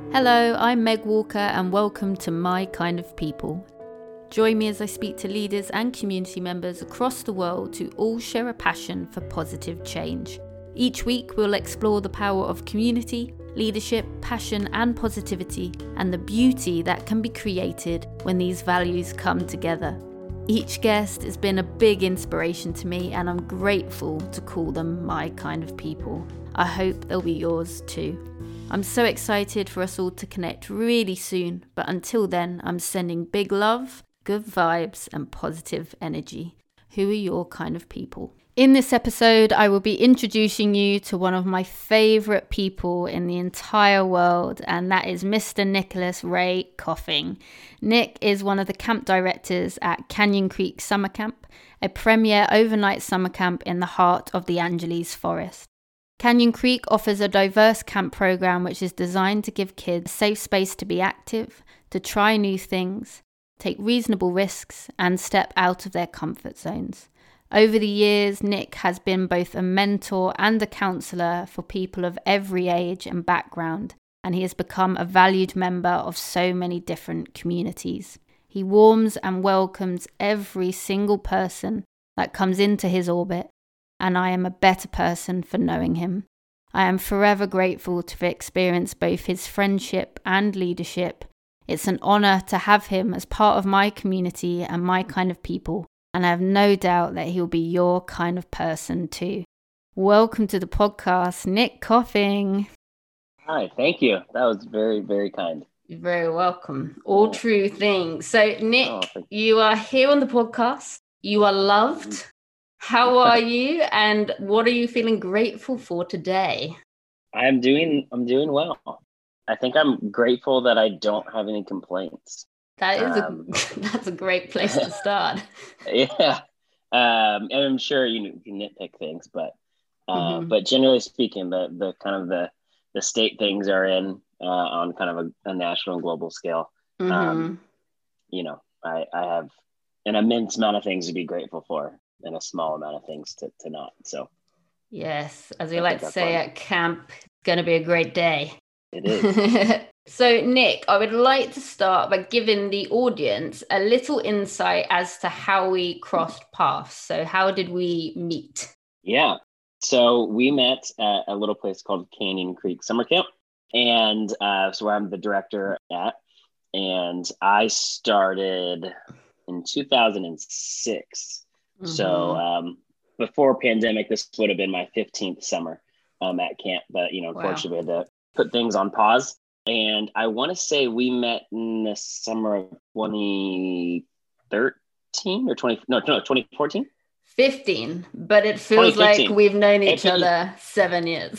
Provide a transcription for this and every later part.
Hello, I'm Meg Walker and welcome to My Kind of People. Join me as I speak to leaders and community members across the world who all share a passion for positive change. Each week we'll explore the power of community, leadership, passion and positivity, and the beauty that can be created when these values come together. Each guest has been a big inspiration to me and I'm grateful to call them my kind of people. I hope they'll be yours too. I'm so excited for us all to connect really soon, but until then, I'm sending big love, good vibes, and positive energy. Who are your kind of people? In this episode, I will be introducing you to one of my favourite people in the entire world, and that is Mr. Nicholas Ray Coffing. Nick is one of the camp directors at Canyon Creek Summer Camp, a premier overnight summer camp in the heart of the Angeles Forest. Canyon Creek offers a diverse camp program which is designed to give kids a safe space to be active, to try new things, take reasonable risks, and step out of their comfort zones. Over the years, Nick has been both a mentor and a counsellor for people of every age and background, and he has become a valued member of so many different communities. He warms and welcomes every single person that comes into his orbit, and I am a better person for knowing him. I am forever grateful to have experienced both his friendship and leadership. It's an honour to have him as part of my community and my kind of people, and I have no doubt that he will be your kind of person too. Welcome to the podcast, Nick Coffing. Hi, thank you. That was very, very kind. You're very welcome. All true things. So, Nick, you are here on the podcast. You are loved. How are you, and what are you feeling grateful for today? I'm doing well. I think I'm grateful that I don't have any complaints. That is that's a great place to start. Yeah, and I'm sure you nitpick things, but generally speaking, the kind of the state things are in on kind of a national and global scale. I have an immense amount of things to be grateful for, and a small amount of things to not. So yes, as we like to say at camp, it's going to be a great day. It is. So Nick, I would like to start by giving the audience a little insight as to how we crossed paths. So how did we meet? Yeah, so we met at a little place called Canyon Creek Summer Camp, and so where I'm the director at, and I started in 2006. So before pandemic, this would have been my 15th summer at camp, but unfortunately we had to put things on pause. And I want to say we met in the summer of 2013 or 2014. 15, but it feels like we've known each other 7 years.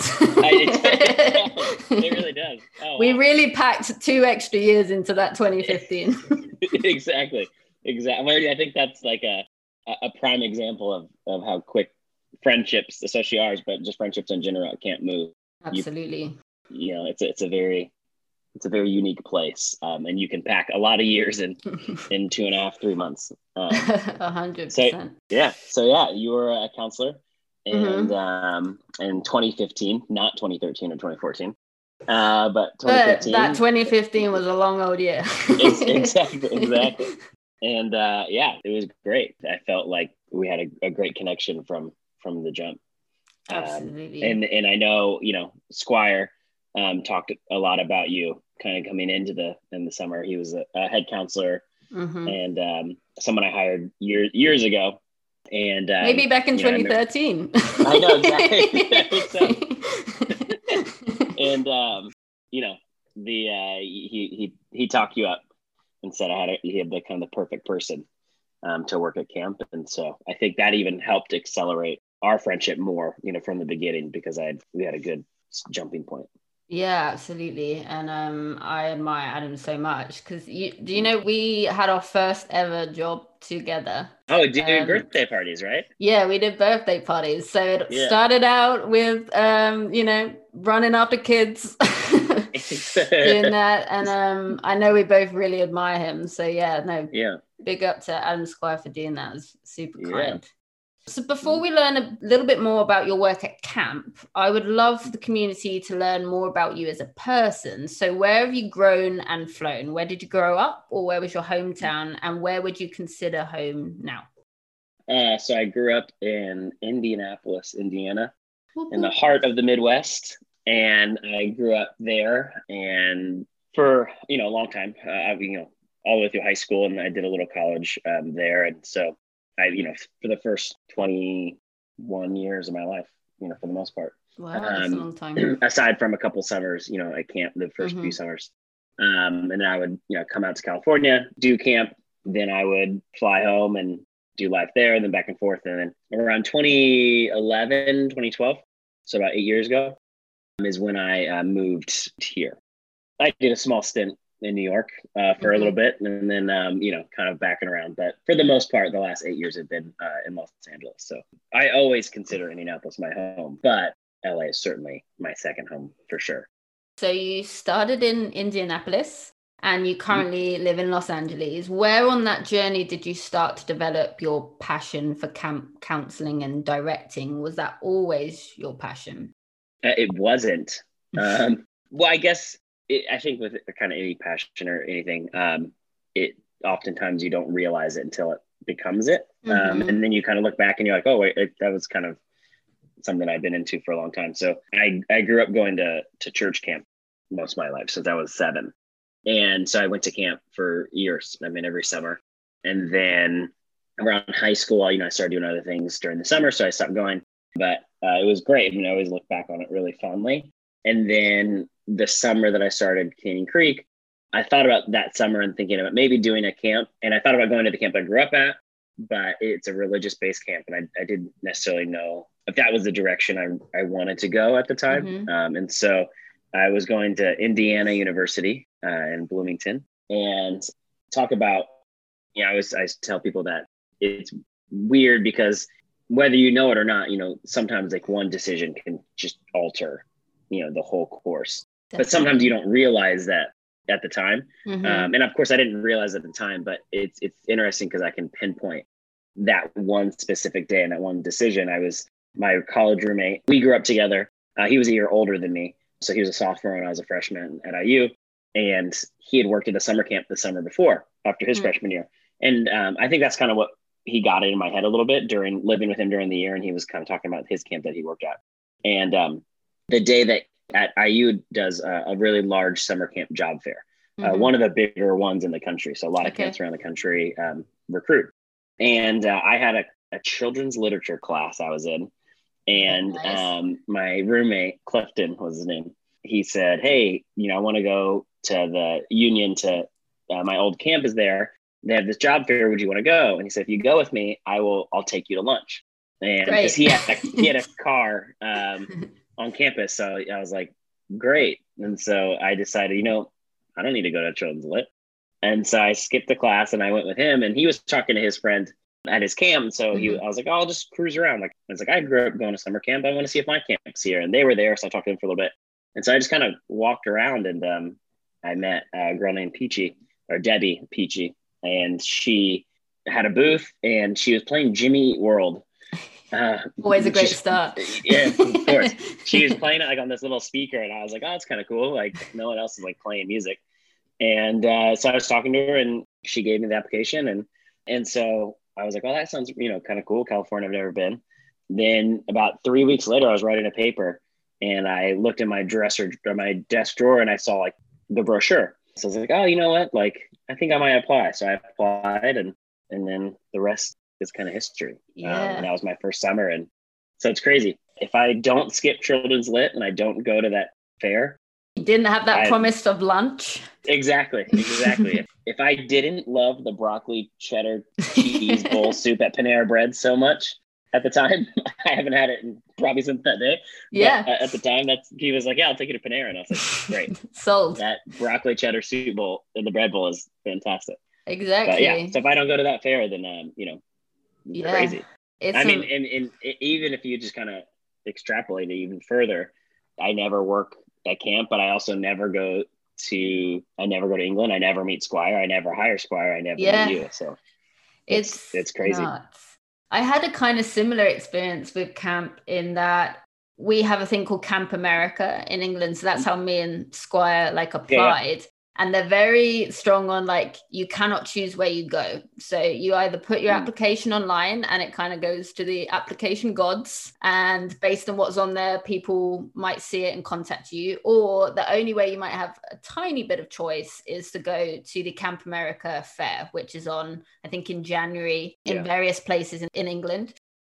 It really does. Oh, wow. We really packed 2 extra years into that 2015. Exactly. I think that's like a prime example of how quick friendships, especially ours, but just friendships in general, can't move. Absolutely. It's a very unique place, and you can pack a lot of years in 2.5-3 months. 100%. So you were a counselor, and in 2015, not 2013 or 2014. But 2015. But that 2015 was a long old year. Exactly. And it was great. I felt like we had a great connection from the jump. Absolutely. And I know, Squire talked a lot about you kind of coming in the summer. He was a head counselor and someone I hired years ago. And maybe back in 2013. I know exactly. And he talked you up and said he had the kind of the perfect person to work at camp. And so I think that even helped accelerate our friendship more, from the beginning, because we had a good jumping point. Yeah, absolutely. And I admire Adam so much because we had our first ever job together. Oh, doing birthday parties, right? Yeah, we did birthday parties. So it started out with running after kids, doing that. And I know we both really admire him. So big up to Adam Squire for doing that. It was super kind. So before we learn a little bit more about your work at camp, I would love the community to learn more about you as a person. So where have you grown and flown? Where did you grow up, or where was your hometown, and where would you consider home now? So I grew up in Indianapolis, Indiana, in the heart of the Midwest. And I grew up there, and for, a long time, all the way through high school, and I did a little college there. And so I, for the first 21 years of my life, for the most part. Wow, that's a long time. Aside from a couple summers, at camp, the first few summers. And then I would, come out to California, do camp. Then I would fly home and do life there, and then back and forth. And then around 2011, 2012, so about 8 years ago, is when I moved here. I did a small stint in New York for a little bit, and then, kind of backing around. But for the most part, the last 8 years have been in Los Angeles. So I always consider Indianapolis my home, but LA is certainly my second home for sure. So you started in Indianapolis and you currently live in Los Angeles. Where on that journey did you start to develop your passion for camp counseling and directing? Was that always your passion? It wasn't. Well, I guess I think with kind of any passion or anything, it oftentimes you don't realize it until it becomes it. And then you kind of look back and you're like, oh, wait, that was kind of something I've been into for a long time. So I grew up going to church camp most of my life since I was 7. And so I went to camp for years. Every summer. And then around high school, I started doing other things during the summer. So I stopped going, but it was great. I always look back on it really fondly. And then the summer that I started Canyon Creek, I thought about that summer and thinking about maybe doing a camp. And I thought about going to the camp I grew up at, but it's a religious-based camp. And I didn't necessarily know if that was the direction I wanted to go at the time. And so I was going to Indiana University in Bloomington, and talk about, I tell people that it's weird because whether you know it or not, sometimes like one decision can just alter, the whole course. Definitely. But sometimes you don't realize that at the time. And of course I didn't realize at the time, but it's interesting because I can pinpoint that one specific day and that one decision. My college roommate, we grew up together. He was a year older than me. So he was a sophomore and I was a freshman at IU. And he had worked at a summer camp the summer before, after his freshman year. And I think that's kind of what he got in my head a little bit during living with him during the year. And he was kind of talking about his camp that he worked at. And the day that at IU does a really large summer camp job fair, one of the bigger ones in the country. So a lot of camps around the country recruit. And I had a children's literature class I was in. And my roommate, Clifton was his name. He said, hey, I want to go to the Union to my old camp is there. They have this job fair. Would you want to go? And he said, if you go with me, I'll take you to lunch. And because he had a car on campus. So I was like, great. And so I decided, I don't need to go to children's lit. And so I skipped the class and I went with him, and he was talking to his friend at his camp. And so I was like, oh, I'll just cruise around. I was like, I grew up going to summer camp. I want to see if my camp's here. And they were there. So I talked to them for a little bit. And so I just kind of walked around, and I met a girl named Peachy, or Debbie Peachy. And she had a booth and she was playing Jimmy Eat World. Always a great start. Yeah, of course. She was playing it like on this little speaker, and I was like, oh, it's kind of cool. Like no one else is like playing music. And so I was talking to her, and she gave me the application. And so I was like, oh, that sounds, kind of cool. California, I've never been. Then about 3 weeks later, I was writing a paper, and I looked in my desk drawer, and I saw like the brochure. So I was like, oh, you know what? Like, I think I might apply. So I applied, and then the rest is kind of history. And that was my first summer. And so it's crazy. If I don't skip Children's Lit and I don't go to that fair. You didn't have that promise of lunch. Exactly. If I didn't love the broccoli cheddar cheese bowl soup at Panera Bread so much at the time, I haven't had it probably since that day. Yeah. But at the time, he was like, yeah, I'll take you to Panera. And I was like, great. Sold. That broccoli cheddar soup bowl and the bread bowl is fantastic. Exactly. But yeah. So if I don't go to that fair, then, crazy. And even if you just kind of extrapolate it even further, I never work at camp, but I also never go to England. I never meet Squire. I never hire Squire. I never meet you. So it's crazy. Nuts. I had a kind of similar experience with camp in that we have a thing called Camp America in England. So that's how me and Squire like applied. And they're very strong on like, you cannot choose where you go. So you either put your application online and it kind of goes to the application gods. And based on what's on there, people might see it and contact you. Or the only way you might have a tiny bit of choice is to go to the Camp America Fair, which is on, I think, in January in various places in England.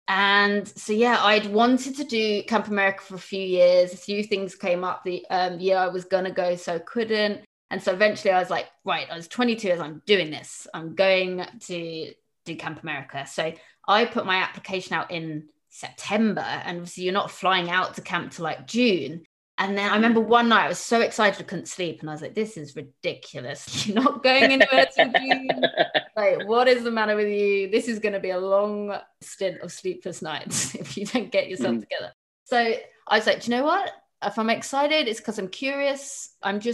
And so, yeah, I'd wanted to do Camp America for a few years. A few things came up the year I was going to go, so I couldn't. And so eventually I was like, right, I was 22 as I'm doing this. I'm going to do Camp America. So I put my application out in September, and obviously you're not flying out to camp to like June. And then I remember one night I was so excited I couldn't sleep. And I was like, this is ridiculous. You're not going anywhere till June. Like, what is the matter with you? This is going to be a long stint of sleepless nights if you don't get yourself together. So I was like, do you know what? If I'm excited, it's because I'm curious.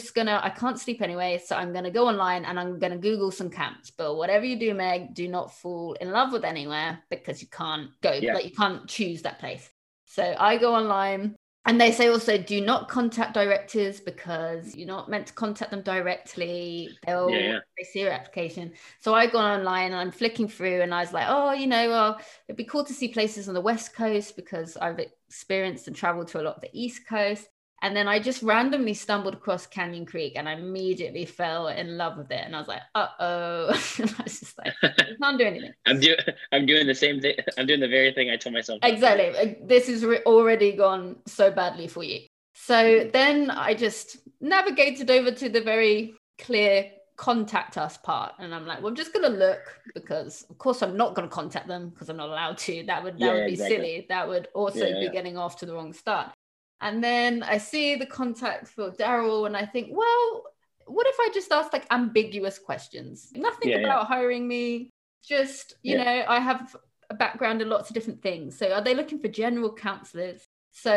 I can't sleep anyway. So I'm going to go online and I'm going to Google some camps. But whatever you do, Meg, do not fall in love with anywhere because you can't go, like you can't choose that place. So I go online. And they say also, do not contact directors because you're not meant to contact them directly. They see your application. So I go online and I'm flicking through and I was like, well, it'd be cool to see places on the West Coast because I've experienced and traveled to a lot of the East Coast. And then I just randomly stumbled across Canyon Creek and I immediately fell in love with it. And I was like, uh-oh. And I was just like, I can't do anything. I'm doing the same thing. I'm doing the very thing I told myself. Exactly. This has already gone so badly for you. So then I just navigated over to the very clear contact us part. And I'm like, well, I'm just going to look because, of course, I'm not going to contact them because I'm not allowed to. That would be silly. That would also be getting off to the wrong start. And then I see the contact for Daryl and I think, well, what if I just ask like ambiguous questions? Nothing about hiring me, just, you know, I have a background in lots of different things. So are they looking for general counselors? So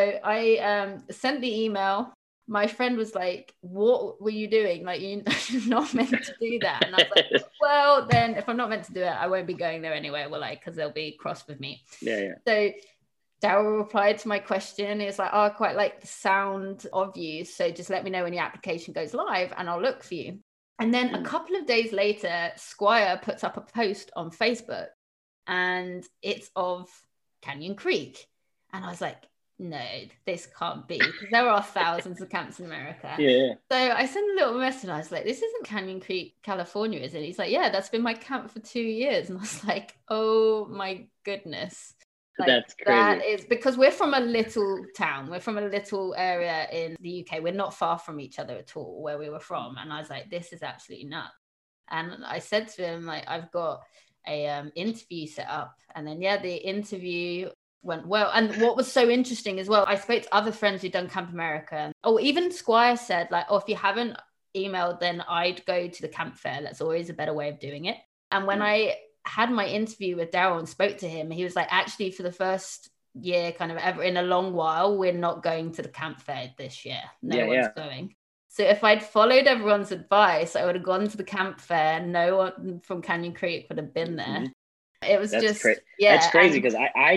I sent the email. My friend was like, what were you doing? Like, you're not meant to do that. And I was like, well, then if I'm not meant to do it, I won't be going there anyway. Well, like, because they'll be cross with me. So Daryl replied to my question. He was like, I quite like the sound of you. So just let me know when your application goes live and I'll look for you. And then a couple of days later, Squire puts up a post on Facebook and it's of Canyon Creek. And I was like, no, this can't be because there are thousands of camps in America. So I sent a little message. I was like, this isn't Canyon Creek, California, is it? He's like, yeah, that's been my camp for 2 years. And I was like, oh my goodness. Like, that's crazy. That is because we're from a little town. We're from a little area in the UK. We're not far from each other at all where we were from. And I was like, this is absolutely nuts. And I said to him, like, I've got a interview set up. And then, the interview went well. And what was so interesting as well, I spoke to other friends who'd done Camp America. Or even Squire said, like, if you haven't emailed, then I'd go to the camp fair. That's always a better way of doing it. And when I had my interview with Daryl and spoke to him, he was like, actually, for the first year kind of ever in a long while, we're not going to the camp fair this year. No one's going. So if I'd followed everyone's advice, I would have gone to the camp fair. No one from Canyon Creek would have been there. It was that's crazy because I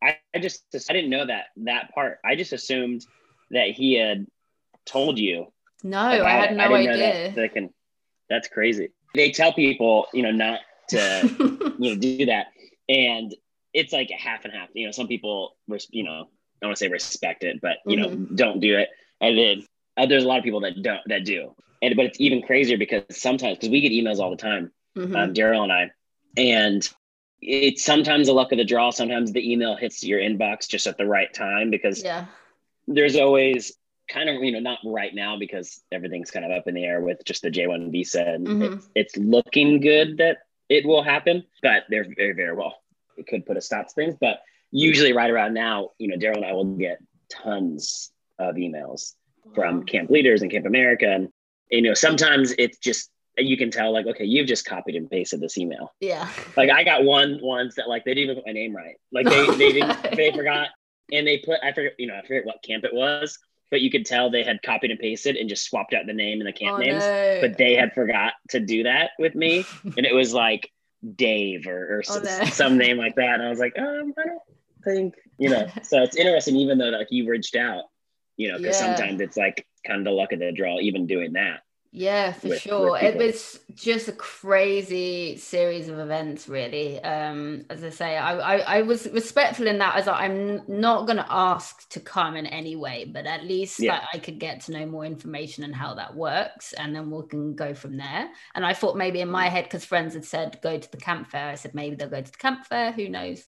didn't know that part. I just assumed that he had told you. No, I had no idea. That's crazy. They tell people, not to do that, and it's like a half and half. Some people I don't want to say respect it, but don't do it, and then there's a lot of people that do. But it's even crazier because sometimes we get emails all the time, Daryl and I, and it's sometimes the luck of the draw. Sometimes the email hits your inbox just at the right time because there's always kind of, not right now because everything's kind of up in the air with just the J-1 visa, and it's looking good that it will happen, but they're very, very well. It could put a stop to things, but usually right around now, Daryl and I will get tons of emails from camp leaders and Camp America. And, sometimes it's just, you can tell like, okay, you've just copied and pasted this email. Yeah. Like I got ones that like, they didn't even put my name right. Like they forgot, and they put, I forget what camp it was, but you could tell they had copied and pasted and just swapped out the name and the camp names, but they had forgot to do that with me. And it was like Dave or Oh, no. some name like that. And I was like, I don't think, so it's interesting, even though like you reached out, because sometimes it's like kind of the luck of the draw, even doing that. Yeah, for sure. It was just a crazy series of events, really. As I say, I was respectful in that, as I'm not going to ask to come in any way, but at least like, I could get to know more information and how that works, and then we can go from there. And I thought maybe in my head, because friends had said go to the camp fair, I said maybe they'll go to the camp fair. Who knows?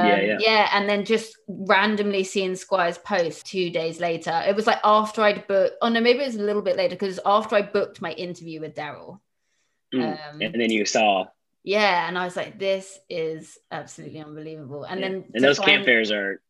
And then just randomly seeing Squire's post 2 days later. It was like after I'd booked, oh no, maybe it was a little bit later, because after I booked my interview with Daryl. And then you saw. Yeah, and I was like, this is absolutely unbelievable. And then those camp fairs are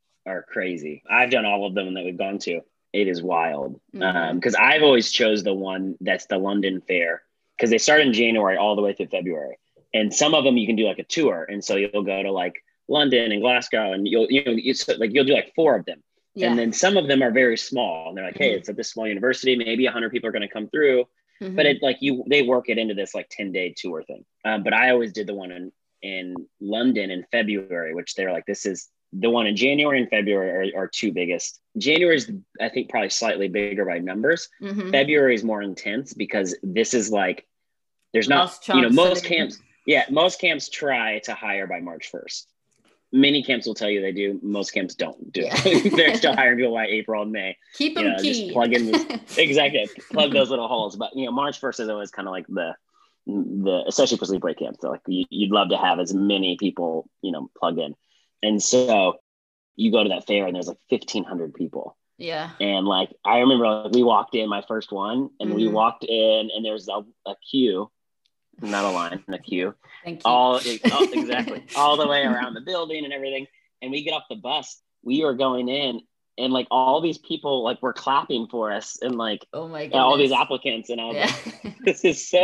crazy. I've done all of them that we've gone to. It is wild. Because I've always chose the one that's the London Fair, because they start in January all the way through February. And some of them you can do like a tour. And so you'll go to like London and Glasgow, and you'll do like 4 of them. And then some of them are very small, and they're like, hey, it's at this small university, maybe 100 people are going to come through, but it like they work it into this like 10-day tour thing. But I always did the one in London in February, which they're like, this is the one in January and February are 2 biggest. January is, I think, probably slightly bigger by numbers. February is more intense, because this is like, there's not, most camps try to hire by March 1st. Many camps will tell you they do. Most camps don't do it. They're still hiring people by April and May. Keep them keyed. Just plug in exactly, plug those little holes. But March 1st is always kind of like the especially for sleepaway camps. So like you'd love to have as many people plug in, and so you go to that fair and there's like 1,500 people. Yeah. And like I remember we walked in my first one, and we walked in and there's a queue. Not a line, a queue. Thank you. Exactly. All the way around the building and everything. And we get off the bus. We were going in, and like all these people like were clapping for us, and like, oh my goodness, all these applicants. And I was like, this is so.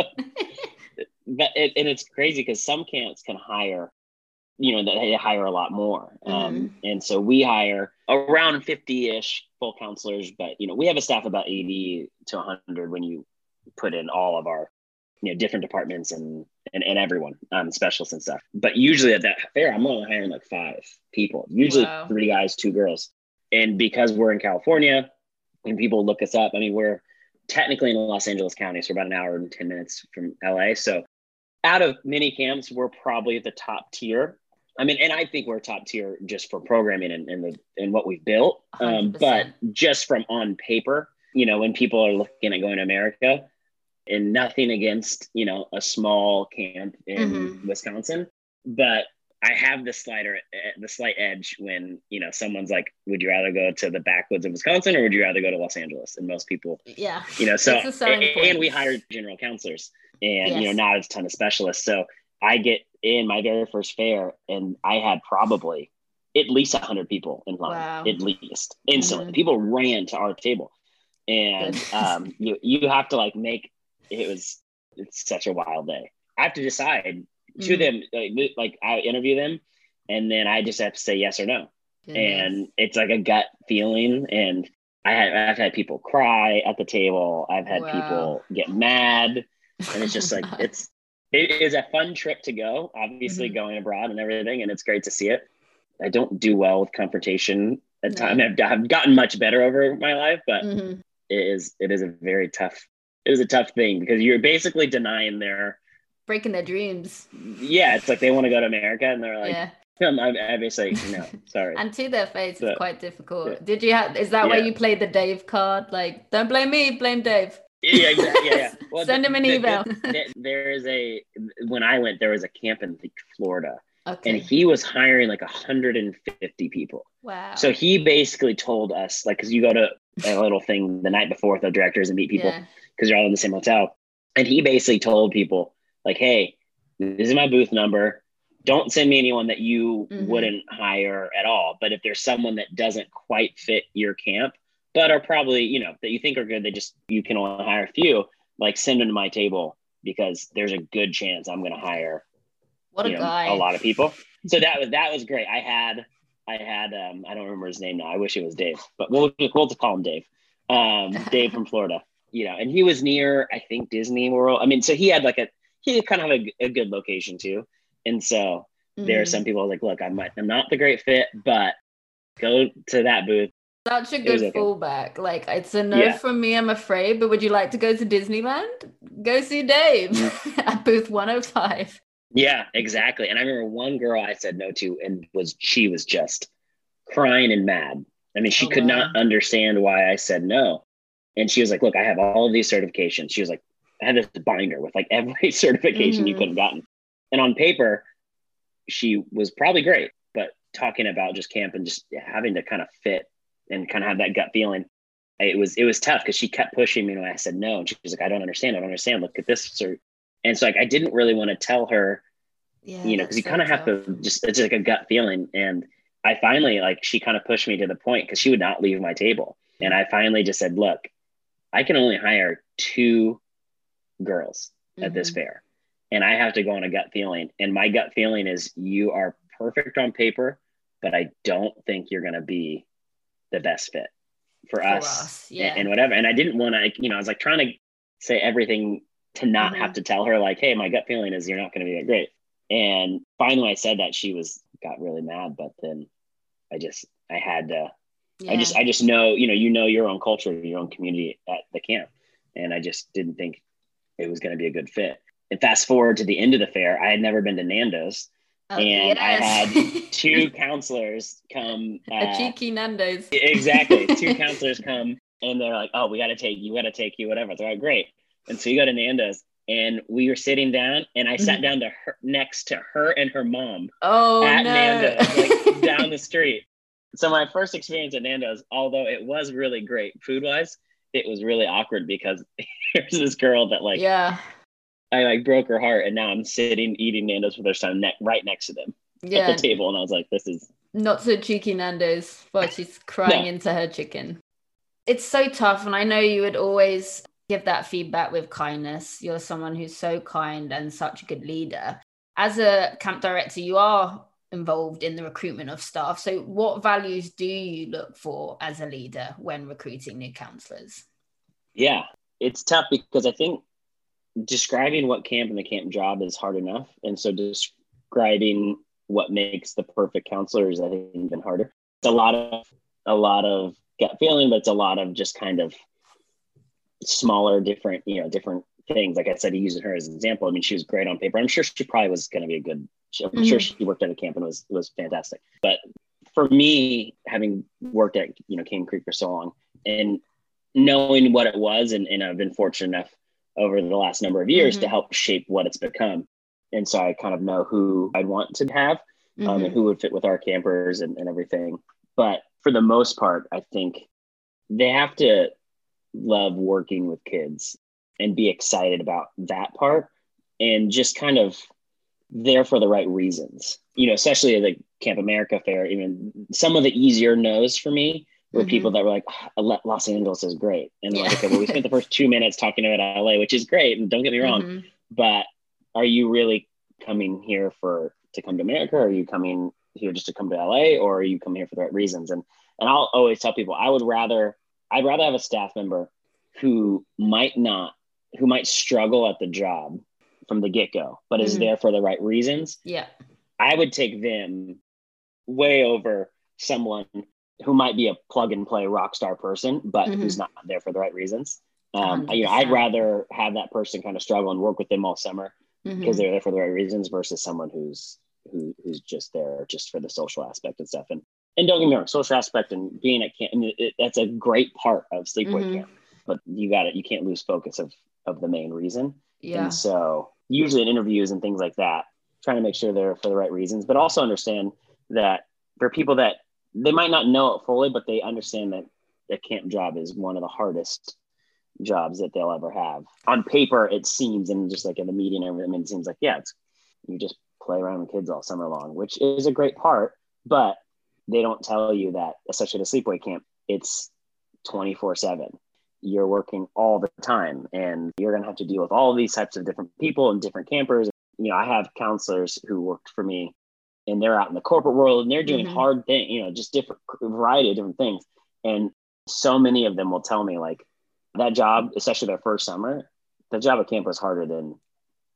And it's crazy, because some camps can hire, they hire a lot more. And so we hire around 50-ish full counselors, but we have a staff about 80 to 100 when you put in all of our different departments and everyone, specialists and stuff. But usually at that fair, I'm only hiring like 5 people, usually 3 guys, 2 girls. And because we're in California and people look us up, I mean, we're technically in Los Angeles County, so about an hour and 10 minutes from LA. So out of many camps, we're probably at the top tier. I mean, and I think we're top tier just for programming and what we've built. But just from on paper, when people are looking at going to America, and nothing against, a small camp in Wisconsin, but I have the slight edge when, someone's like, would you rather go to the backwoods of Wisconsin or would you rather go to Los Angeles? And most people, so, and we hired general counselors and, not a ton of specialists. So I get in my very first fair and I had probably at least 100 people in line, at least instantly. People ran to our table, and you have to like it's such a wild day. I have to decide to them, like I interview them, and then I just have to say yes or no. And it's like a gut feeling. And I've had people cry at the table. I've had people get mad, and it's just like, it is a fun trip to go, obviously going abroad and everything. And it's great to see it. I don't do well with confrontation at times. I've gotten much better over my life, but it is a very tough. It was a tough thing, because you're basically denying breaking their dreams. Yeah, it's like they want to go to America, and they're like, I'm obviously, no, sorry. And to their face, it's quite difficult. Did you is that where you played the Dave card? Like, don't blame me, blame Dave. Yeah, exactly. Yeah. Well, send him an email. When I went, there was a camp in Florida. Okay. And he was hiring like 150 people. Wow. So he basically told us, like, because you go to a little thing the night before with the directors and meet people, because you're all in the same hotel. And he basically told people, like, hey, this is my booth number. Don't send me anyone that you wouldn't hire at all. But if there's someone that doesn't quite fit your camp, but are probably, that you think are good, you can only hire a few, like, send them to my table, because there's a good chance I'm going to hire a lot of people. So that was great. I had I don't remember his name now. I wish it was Dave, but we'll just call him Dave. Dave from Florida, and he was near, I think, Disney World. I mean, so he had he kind of have a good location too. And so there are some people like, look, I'm not the great fit, but go to that booth. Such a good fallback. Like, it's a no from me, I'm afraid, but would you like to go to Disneyland? Go see Dave at booth 105. Yeah, exactly. And I remember one girl I said no to, and she was just crying and mad. I mean, she could not understand why I said no. And she was like, look, I have all of these certifications. She was like, I had this binder with like every certification you could have gotten. And on paper, she was probably great, but talking about just camp and just having to kind of fit and kind of have that gut feeling, it was tough because she kept pushing me when I said no. And she was like, I don't understand. Look at this. And so like, I didn't really want to tell her, because you kind of have to just, it's like a gut feeling. And I finally, like, she kind of pushed me to the point because she would not leave my table. And I finally just said, look, I can only hire 2 girls at this fair. And I have to go on a gut feeling. And my gut feeling is you are perfect on paper, but I don't think you're going to be the best fit for us. And whatever. And I didn't want to, I was like trying to say everything to not have to tell her like, hey, my gut feeling is you're not going to be that great. And finally I said that, she got really mad, but then I had to, I just know, your own culture, your own community at the camp. And I just didn't think it was going to be a good fit. And fast forward to the end of the fair, I had never been to Nando's. And I had 2 counselors come. A cheeky Nando's. Exactly. 2 counselors come and they're like, oh, we got to take you, whatever. They're like, great. And so you go to Nando's and we were sitting down and I sat down next to her and her mom at Nando's, like down the street. So my first experience at Nando's, although it was really great food-wise, it was really awkward because here's this girl that like, I like broke her heart, and now I'm sitting eating Nando's with her son right next to them at the table, and I was like, "This is not so cheeky Nando's." But she's crying into her chicken. It's so tough, and I know you would always give that feedback with kindness. You're someone who's so kind and such a good leader. As a camp director, you are involved in the recruitment of staff. So, what values do you look for as a leader when recruiting new counselors? Yeah, it's tough because I think describing what camp and the camp job is hard enough. And so describing what makes the perfect counselor is, I think, even harder. It's a lot of gut feeling, but it's a lot of just kind of smaller, different things. Like I said, using her as an example. I mean, she was great on paper. I'm sure she probably was going to be a good, I'm sure she worked at a camp and was fantastic. But for me, having worked at, Canyon Creek for so long and knowing what it was, and I've been fortunate enough over the last number of years to help shape what it's become. And so I kind of know who I'd want to have and who would fit with our campers and everything. But for the most part, I think they have to love working with kids and be excited about that part and just kind of there for the right reasons, especially at the Camp America fair. Even some of the easier no's for me were people that were like, oh, Los Angeles is great. And like, okay, well, we spent the first 2 minutes talking about LA, which is great. And don't get me wrong, but are you really coming here to come to America? Or are you coming here just to come to LA, or are you coming here for the right reasons? And I'll always tell people, I'd rather have a staff member who might struggle at the job from the get-go, but is there for the right reasons. Yeah. I would take them way over someone who might be a plug and play rock star person, but who's not there for the right reasons. I'd rather have that person kind of struggle and work with them all summer because they're there for the right reasons versus someone who's just there just for the social aspect and stuff. And don't get me wrong, social aspect and being at camp, that's a great part of sleepaway camp, but you can't lose focus of the main reason. Yeah. And so usually in interviews and things like that, trying to make sure they're for the right reasons, but also understand that for people that they might not know it fully, but they understand that the camp job is one of the hardest jobs that they'll ever have. On paper, it seems, and just like in the media and everything, it seems like, you just play around with kids all summer long, which is a great part, but they don't tell you that, especially at a sleepaway camp, it's 24/7. You're working all the time and you're going to have to deal with all of these types of different people and different campers. I have counselors who worked for me and they're out in the corporate world and they're doing hard things, just different variety of different things. And so many of them will tell me like that job, especially their first summer, the job at camp was harder than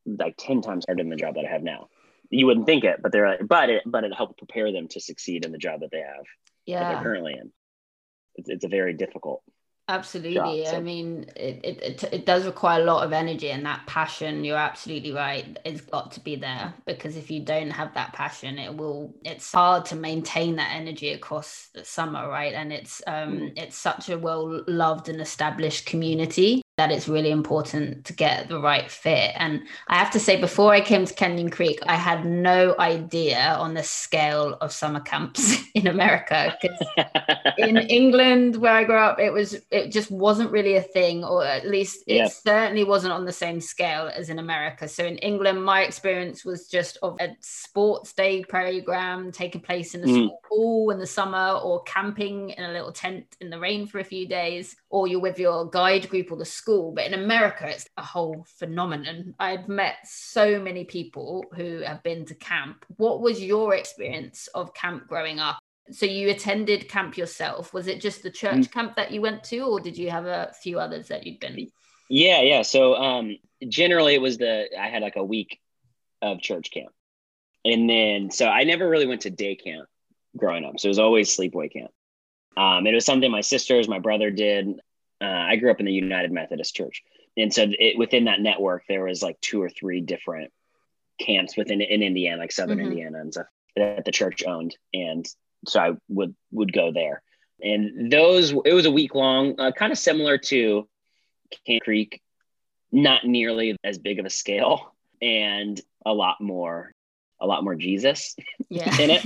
like 10 times harder than the job that I have now. You wouldn't think it, but it helped prepare them to succeed in the job that they have, that they're currently in. It's a very difficult Absolutely. job, so. I mean, it does require a lot of energy, and that passion, you're absolutely right, it's got to be there, because if you don't have that passion, it's hard to maintain that energy across the summer, right? And it's such a well loved and established community that it's really important to get the right fit. And I have to say, before I came to Canyon Creek, I had no idea on the scale of summer camps in America, because in England, where I grew up, it just wasn't really a thing, or at least it certainly wasn't on the same scale as in America. So in England, my experience was just of a sports day program taking place in the school pool in the summer, or camping in a little tent in the rain for a few days, or you're with your guide group or the school. But in America, it's a whole phenomenon. I've met so many people who have been to camp. What was your experience of camp growing up? So you attended camp yourself. Was it just the church camp that you went to, or did you have a few others that you'd been? Yeah. So generally it was I had like a week of church camp. And then, so I never really went to day camp growing up. So it was always sleepaway camp. It was something my sisters, my brother did. I grew up in the United Methodist Church. And so within that network, there was like 2 or 3 different camps in Indiana, like Southern Indiana and stuff, that the church owned. And so I would go there. And it was a week long, kind of similar to Canyon Creek, not nearly as big of a scale, and a lot more Jesus in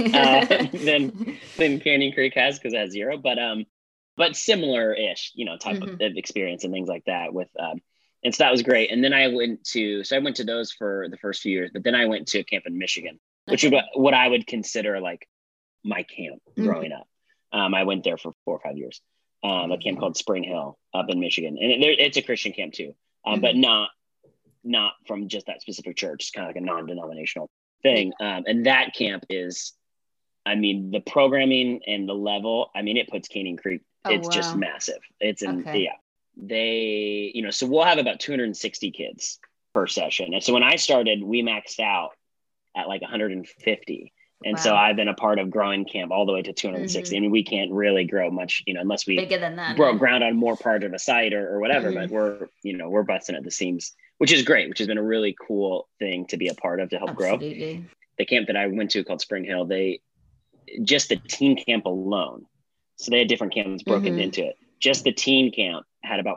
it than Canyon Creek has, because it has 0. But similar-ish, type of experience and things like that with, and so that was great. And then I went to those for the first few years, but then I went to a camp in Michigan, which is what I would consider like my camp growing up. I went there for 4 or 5 years, a camp called Spring Hill up in Michigan. And it's a Christian camp too, but not from just that specific church. It's kind of like a non-denominational thing. And that camp is, I mean, the programming and the level, I mean, it puts Canyon Creek, it's just massive. It's they, so we'll have about 260 kids per session. And so when I started, we maxed out at like 150. And so I've been a part of growing camp all the way to 260. I mean, we can't really grow much, unless we broke ground on more part of a site or whatever, but we're busting at the seams, which is great, which has been a really cool thing to be a part of, to help grow. The camp that I went to called Spring Hill, just the teen camp alone. So they had different camps broken into it. Just the teen camp had about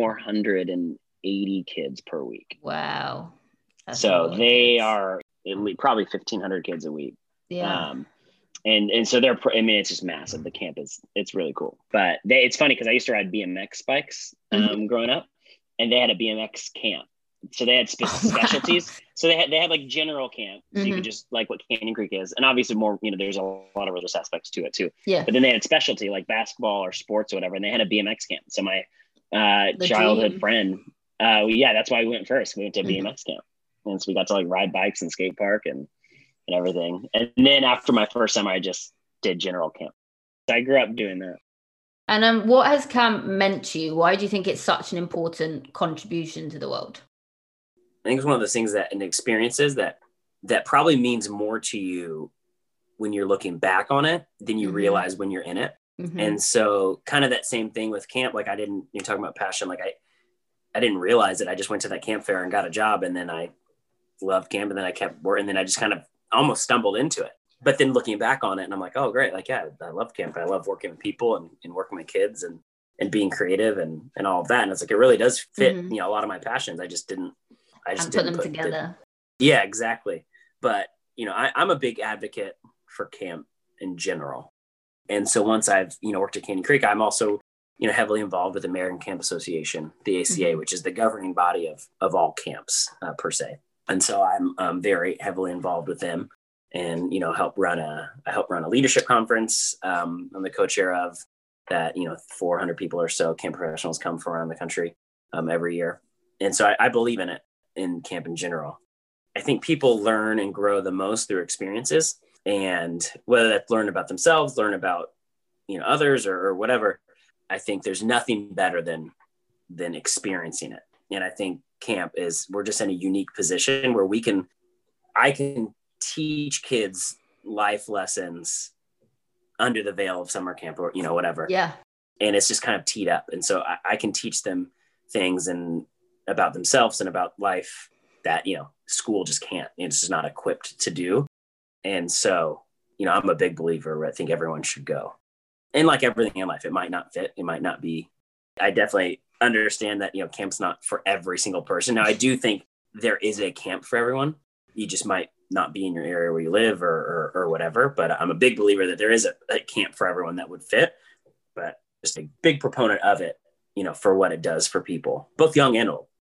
480 kids per week. Wow. So they are probably 1,500 kids a week. Yeah. And so it's just massive. The camp it's really cool. But it's funny because I used to ride BMX bikes growing up, and they had a BMX camp. So they had specialties. So they had like general camp. So you could just, like what Canyon Creek is. And obviously more, there's a lot of religious aspects to it too. Yeah. But then they had specialty like basketball or sports or whatever. And they had a BMX camp. So my childhood friend, that's why we went first. We went to a BMX camp. And so we got to like ride bikes and skate park and everything. And then after my first summer, I just did general camp. So I grew up doing that. And what has camp meant to you? Why do you think it's such an important contribution to the world? I think it's one of those things and experiences that probably means more to you when you're looking back on it than you realize when you're in it. And so kind of that same thing with camp, like you're talking about passion. Like I didn't realize it. I just went to that camp fair and got a job, and then I loved camp, and then I kept working, and then I just kind of almost stumbled into it. But then looking back on it, and I'm like, oh, great. Like, yeah, I love camp. I love working with people and working with kids and being creative and all of that. And it's like, it really does fit, a lot of my passions. I just didn't put them together. Yeah, exactly. But, I'm a big advocate for camp in general. And so once I've, worked at Canyon Creek, I'm also, heavily involved with the American Camp Association, the ACA, which is the governing body of all camps per se. And so I'm very heavily involved with them, and, I help run a leadership conference. I'm the co-chair of that, 400 people or so camp professionals come from around the country every year. And so I believe in it, in camp in general. I think people learn and grow the most through experiences, and whether that's learn about themselves, learn about, others or whatever, I think there's nothing better than experiencing it. And I think camp is we're just in a unique position where I can teach kids life lessons under the veil of summer camp or, whatever. Yeah. And it's just kind of teed up. And so I can teach them things and about themselves and about life that, school just can't. It's just not equipped to do. And so, I'm a big believer. I think everyone should go. And like everything in life, it might not fit. It might not be. I definitely understand that, camp's not for every single person. Now, I do think there is a camp for everyone. You just might not be in your area where you live or whatever. But I'm a big believer that there is a camp for everyone that would fit. But just a big proponent of it, for what it does for people, both young and old.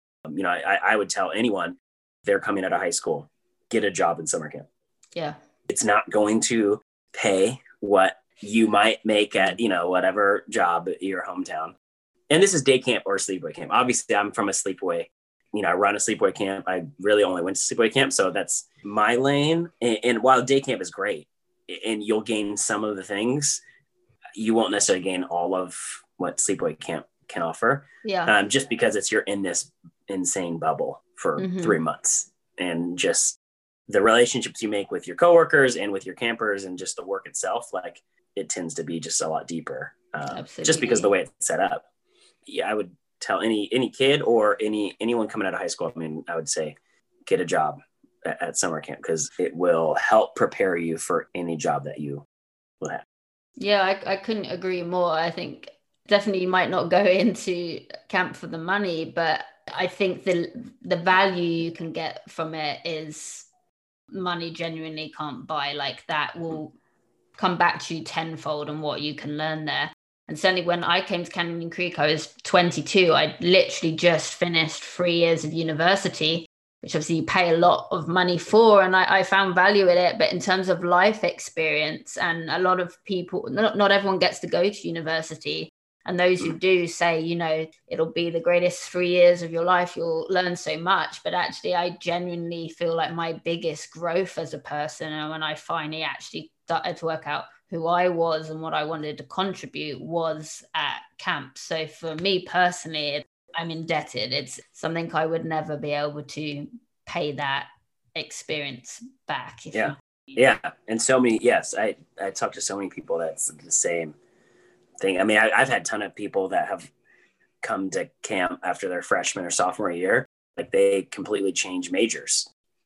I would tell anyone they're coming out of high school, get a job in summer camp. Yeah. It's not going to pay what you might make at, whatever job at your hometown. And this is day camp or sleepaway camp. Obviously, I'm from a sleepaway. I run a sleepaway camp. I really only went to sleepaway camp. So that's my lane. And while day camp is great and you'll gain some of the things, you won't necessarily gain all of what sleepaway camp can offer. Yeah. Just because you're in this insane bubble for 3 months, and just the relationships you make with your coworkers and with your campers and just the work itself, like it tends to be just a lot deeper, just because of the way it's set up. Yeah, I would tell any kid or anyone coming out of high school, I would say get a job at summer camp, because it will help prepare you for any job that you will have. Yeah, I couldn't agree more. I think definitely you might not go into camp for the money, but I think the value you can get from it is money genuinely can't buy. Like that will come back to you tenfold on what you can learn there. And certainly when I came to Canyon Creek, I was 22. I literally just finished 3 years of university, which obviously you pay a lot of money for. And I found value in it. But in terms of life experience, and a lot of people, not everyone gets to go to university. And those who do say, it'll be the greatest 3 years of your life. You'll learn so much. But actually, I genuinely feel like my biggest growth as a person, and when I finally actually started to work out who I was and what I wanted to contribute, was at camp. So for me personally, I'm indebted. It's something I would never be able to pay that experience back. Yeah. And so many, yes, I talked to so many people that's the same thing. I've had a ton of people that have come to camp after their freshman or sophomore year. Like they completely change majors.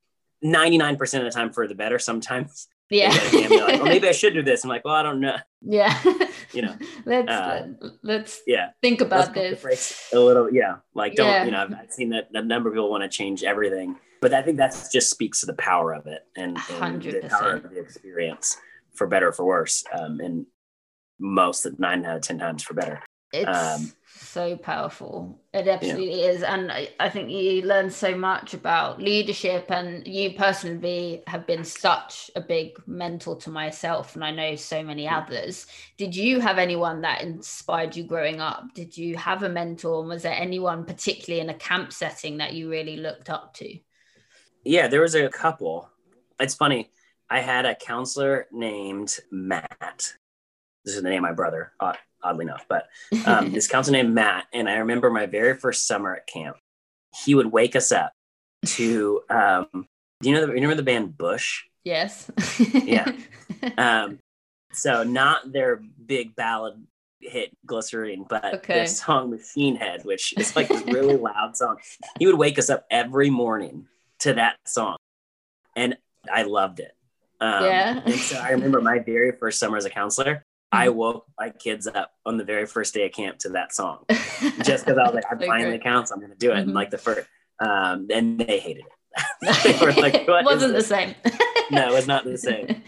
99% of the time for the better. Sometimes. Yeah. They're like, well, maybe I should do this. I'm like, well, I don't know. Yeah. Let's think about this a little. Yeah. Like I've seen that a number of people want to change everything, but I think that just speaks to the power of it and the power of the experience, for better or for worse. And most 9 out of 10 times for better. It's so powerful. It absolutely is. And I think you learn so much about leadership, and you personally have been such a big mentor to myself, and I know so many others. Did you have anyone that inspired you growing up? Did you have a mentor? And was there anyone particularly in a camp setting that you really looked up to? Yeah, there was a couple. It's funny. I had a counselor named Matt. This is the name of my brother, oddly enough, but this counselor named Matt. And I remember my very first summer at camp, he would wake us up to, you remember the band Bush? Yes. Yeah. So not their big ballad hit Glycerine, but their song Machine Head, which is like this really loud song. He would wake us up every morning to that song. And I loved it. And so I remember my very first summer as a counselor, I woke my kids up on the very first day of camp to that song, just because I was like, I'm finally counts. I'm going to do it. And like the first, and they hated it. They were like, what wasn't the same. No, it was not the same.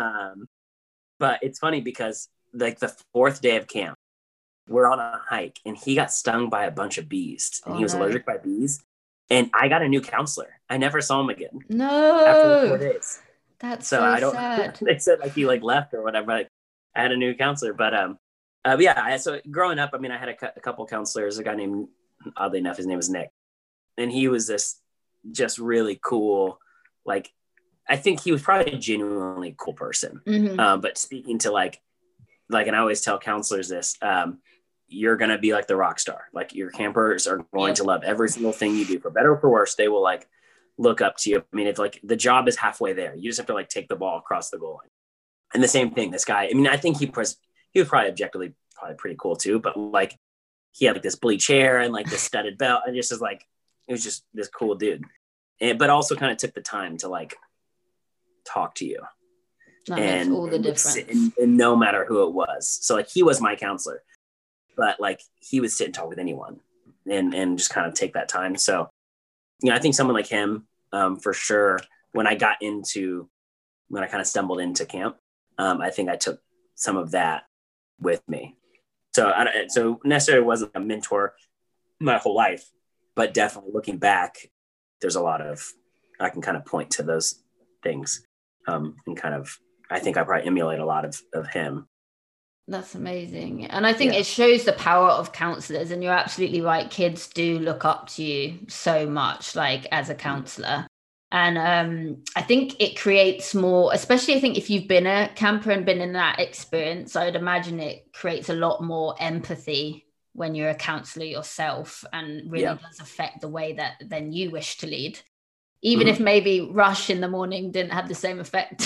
But it's funny because like the 4th day of camp, we're on a hike and he got stung by a bunch of bees, and he was allergic by bees. And I got a new counselor. I never saw him again. No. After the 4 days. That's so sad. They said like he like left or whatever. I had a new counselor, but so growing up, I had a couple counselors. A guy named, oddly enough, his name was Nick, and he was this just really cool. Like, I think he was probably a genuinely cool person. But speaking to like, and I always tell counselors this, you're going to be like the rock star. Like your campers are going to love every single thing you do, for better or for worse. They will like look up to you. I mean, it's like the job is halfway there. You just have to like take the ball across the goal line. And the same thing, this guy, I mean, I think he was probably objectively probably pretty cool too, but like he had like this bleach hair and like this studded belt, and just was like, it was just this cool dude. But also kind of took the time to like talk to you. That makes all the difference. And no matter who it was. So like he was my counselor, but like he would sit and talk with anyone and just kind of take that time. So, you know, I think someone like him, for sure, when I kind of stumbled into camp, I think I took some of that with me. So necessarily wasn't a mentor my whole life, but definitely looking back, there's a lot of, I can kind of point to those things, and kind of, I think I probably emulate a lot of him. That's amazing. And I think it shows the power of counselors, and you're absolutely right. Kids do look up to you so much, like as a counselor. And I think it creates more, especially I think if you've been a camper and been in that experience, I would imagine it creates a lot more empathy when you're a counselor yourself, and really does affect the way that then you wish to lead. Even if maybe rush in the morning didn't have the same effect.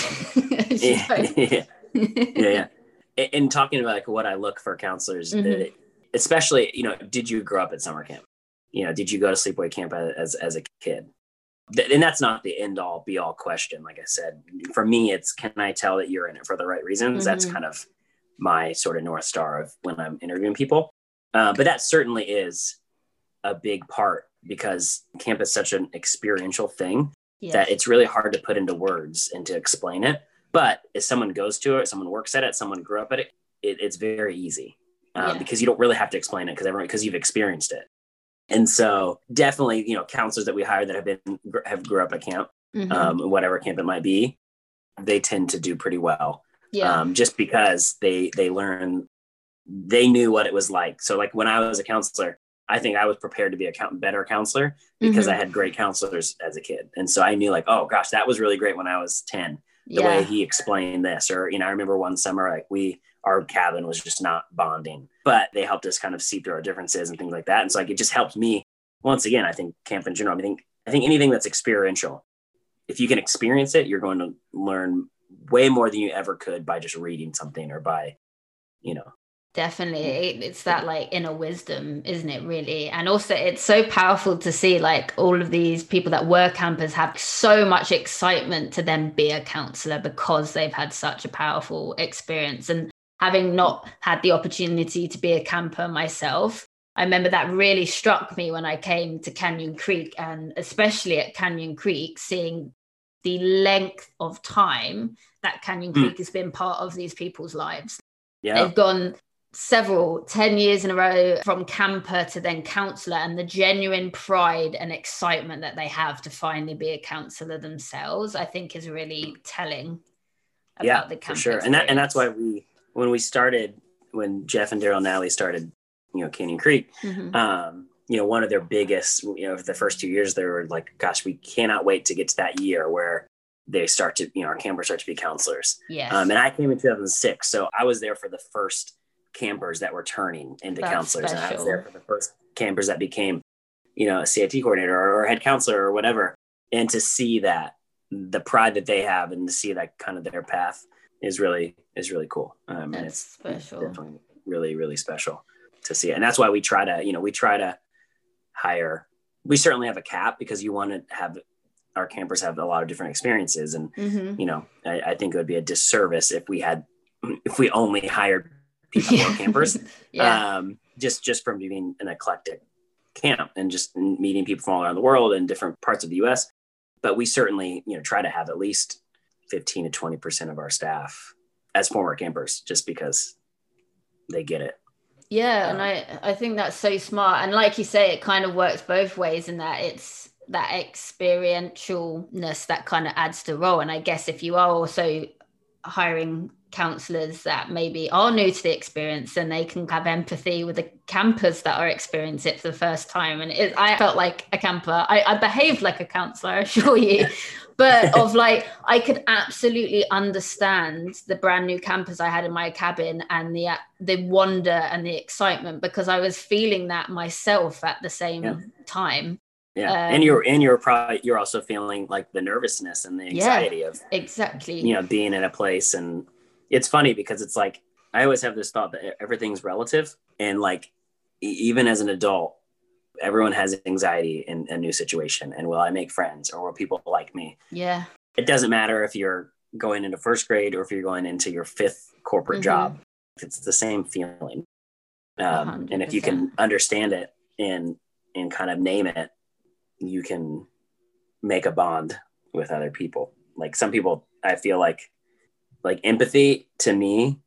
And talking about like what I look for counselors, especially, you know, did you grow up at summer camp? You know, did you go to sleepaway camp as a kid? And that's not the end all be all question. Like I said, for me, it's, can I tell that you're in it for the right reasons? That's kind of my sort of North Star of when I'm interviewing people. But that certainly is a big part, because camp is such an experiential thing that it's really hard to put into words and to explain it. But if someone goes to it, someone works at it, someone grew up at it, it's very easy, because you don't really have to explain it because you've experienced it. And so definitely, you know, counselors that we hire that have grew up at camp, whatever camp it might be, they tend to do pretty well. Just because they knew what it was like. So like when I was a counselor, I think I was prepared to be a better counselor because I had great counselors as a kid. And so I knew like, oh gosh, that was really great when I was 10, the way he explained this. Or, you know, I remember one summer, like our cabin was just not bonding, but they helped us kind of see through our differences and things like that. And so like, it just helped me. Once again, I think camp in general, I think anything that's experiential, if you can experience it, you're going to learn way more than you ever could by just reading something or by, you know. Definitely. It's that like inner wisdom, isn't it, really? And also it's so powerful to see like all of these people that were campers have so much excitement to then be a counselor because they've had such a powerful experience. And having not had the opportunity to be a camper myself, I remember that really struck me when I came to Canyon Creek, and especially at Canyon Creek, seeing the length of time that Canyon Creek has been part of these people's lives. They've gone 10 years in a row from camper to then counselor, and the genuine pride and excitement that they have to finally be a counselor themselves, I think is really telling about the camper for sure. experience. And that's why when Jeff and Daryl Nally started, you know, Canyon Creek, you know, one of their biggest, you know, for the first 2 years, they were like, gosh, we cannot wait to get to that year where they start to, you know, our campers start to be counselors. And I came in 2006. So I was there for the first campers that were turning into counselors. Special. And I was there for the first campers that became, you know, a CIT coordinator or head counselor or whatever. And to see that, the pride that they have, and to see that kind of their path is really cool. And it's special. Definitely really, really special to see it. And that's why we try to hire, we certainly have a cap because you want to have our campers have a lot of different experiences. And, you know, I think it would be a disservice if we only hired people who are campers, just from being an eclectic camp and just meeting people from all around the world and different parts of the US. But we certainly, you know, try to have at least 15 to 20% of our staff as former campers, just because they get it. And I think that's so smart. And like you say, it kind of works both ways in that it's that experientialness that kind of adds to the role. And I guess if you are also hiring counselors that maybe are new to the experience, and they can have empathy with the campers that are experiencing it for the first time. And I felt like a camper. I behaved like a counselor, I assure you. But of like, I could absolutely understand the brand new campers I had in my cabin and the wonder and the excitement, because I was feeling that myself at the same time. Yeah. And you're also feeling like the nervousness and the anxiety of exactly, being in a place. And it's funny because it's like, I always have this thought that everything's relative. And like, even as an adult, everyone has anxiety in a new situation. And will I make friends, or will people like me? Yeah. It doesn't matter if you're going into first grade or if you're going into your 5th corporate job. It's the same feeling. And if you can understand it and kind of name it, you can make a bond with other people. Like some people, I feel like empathy to me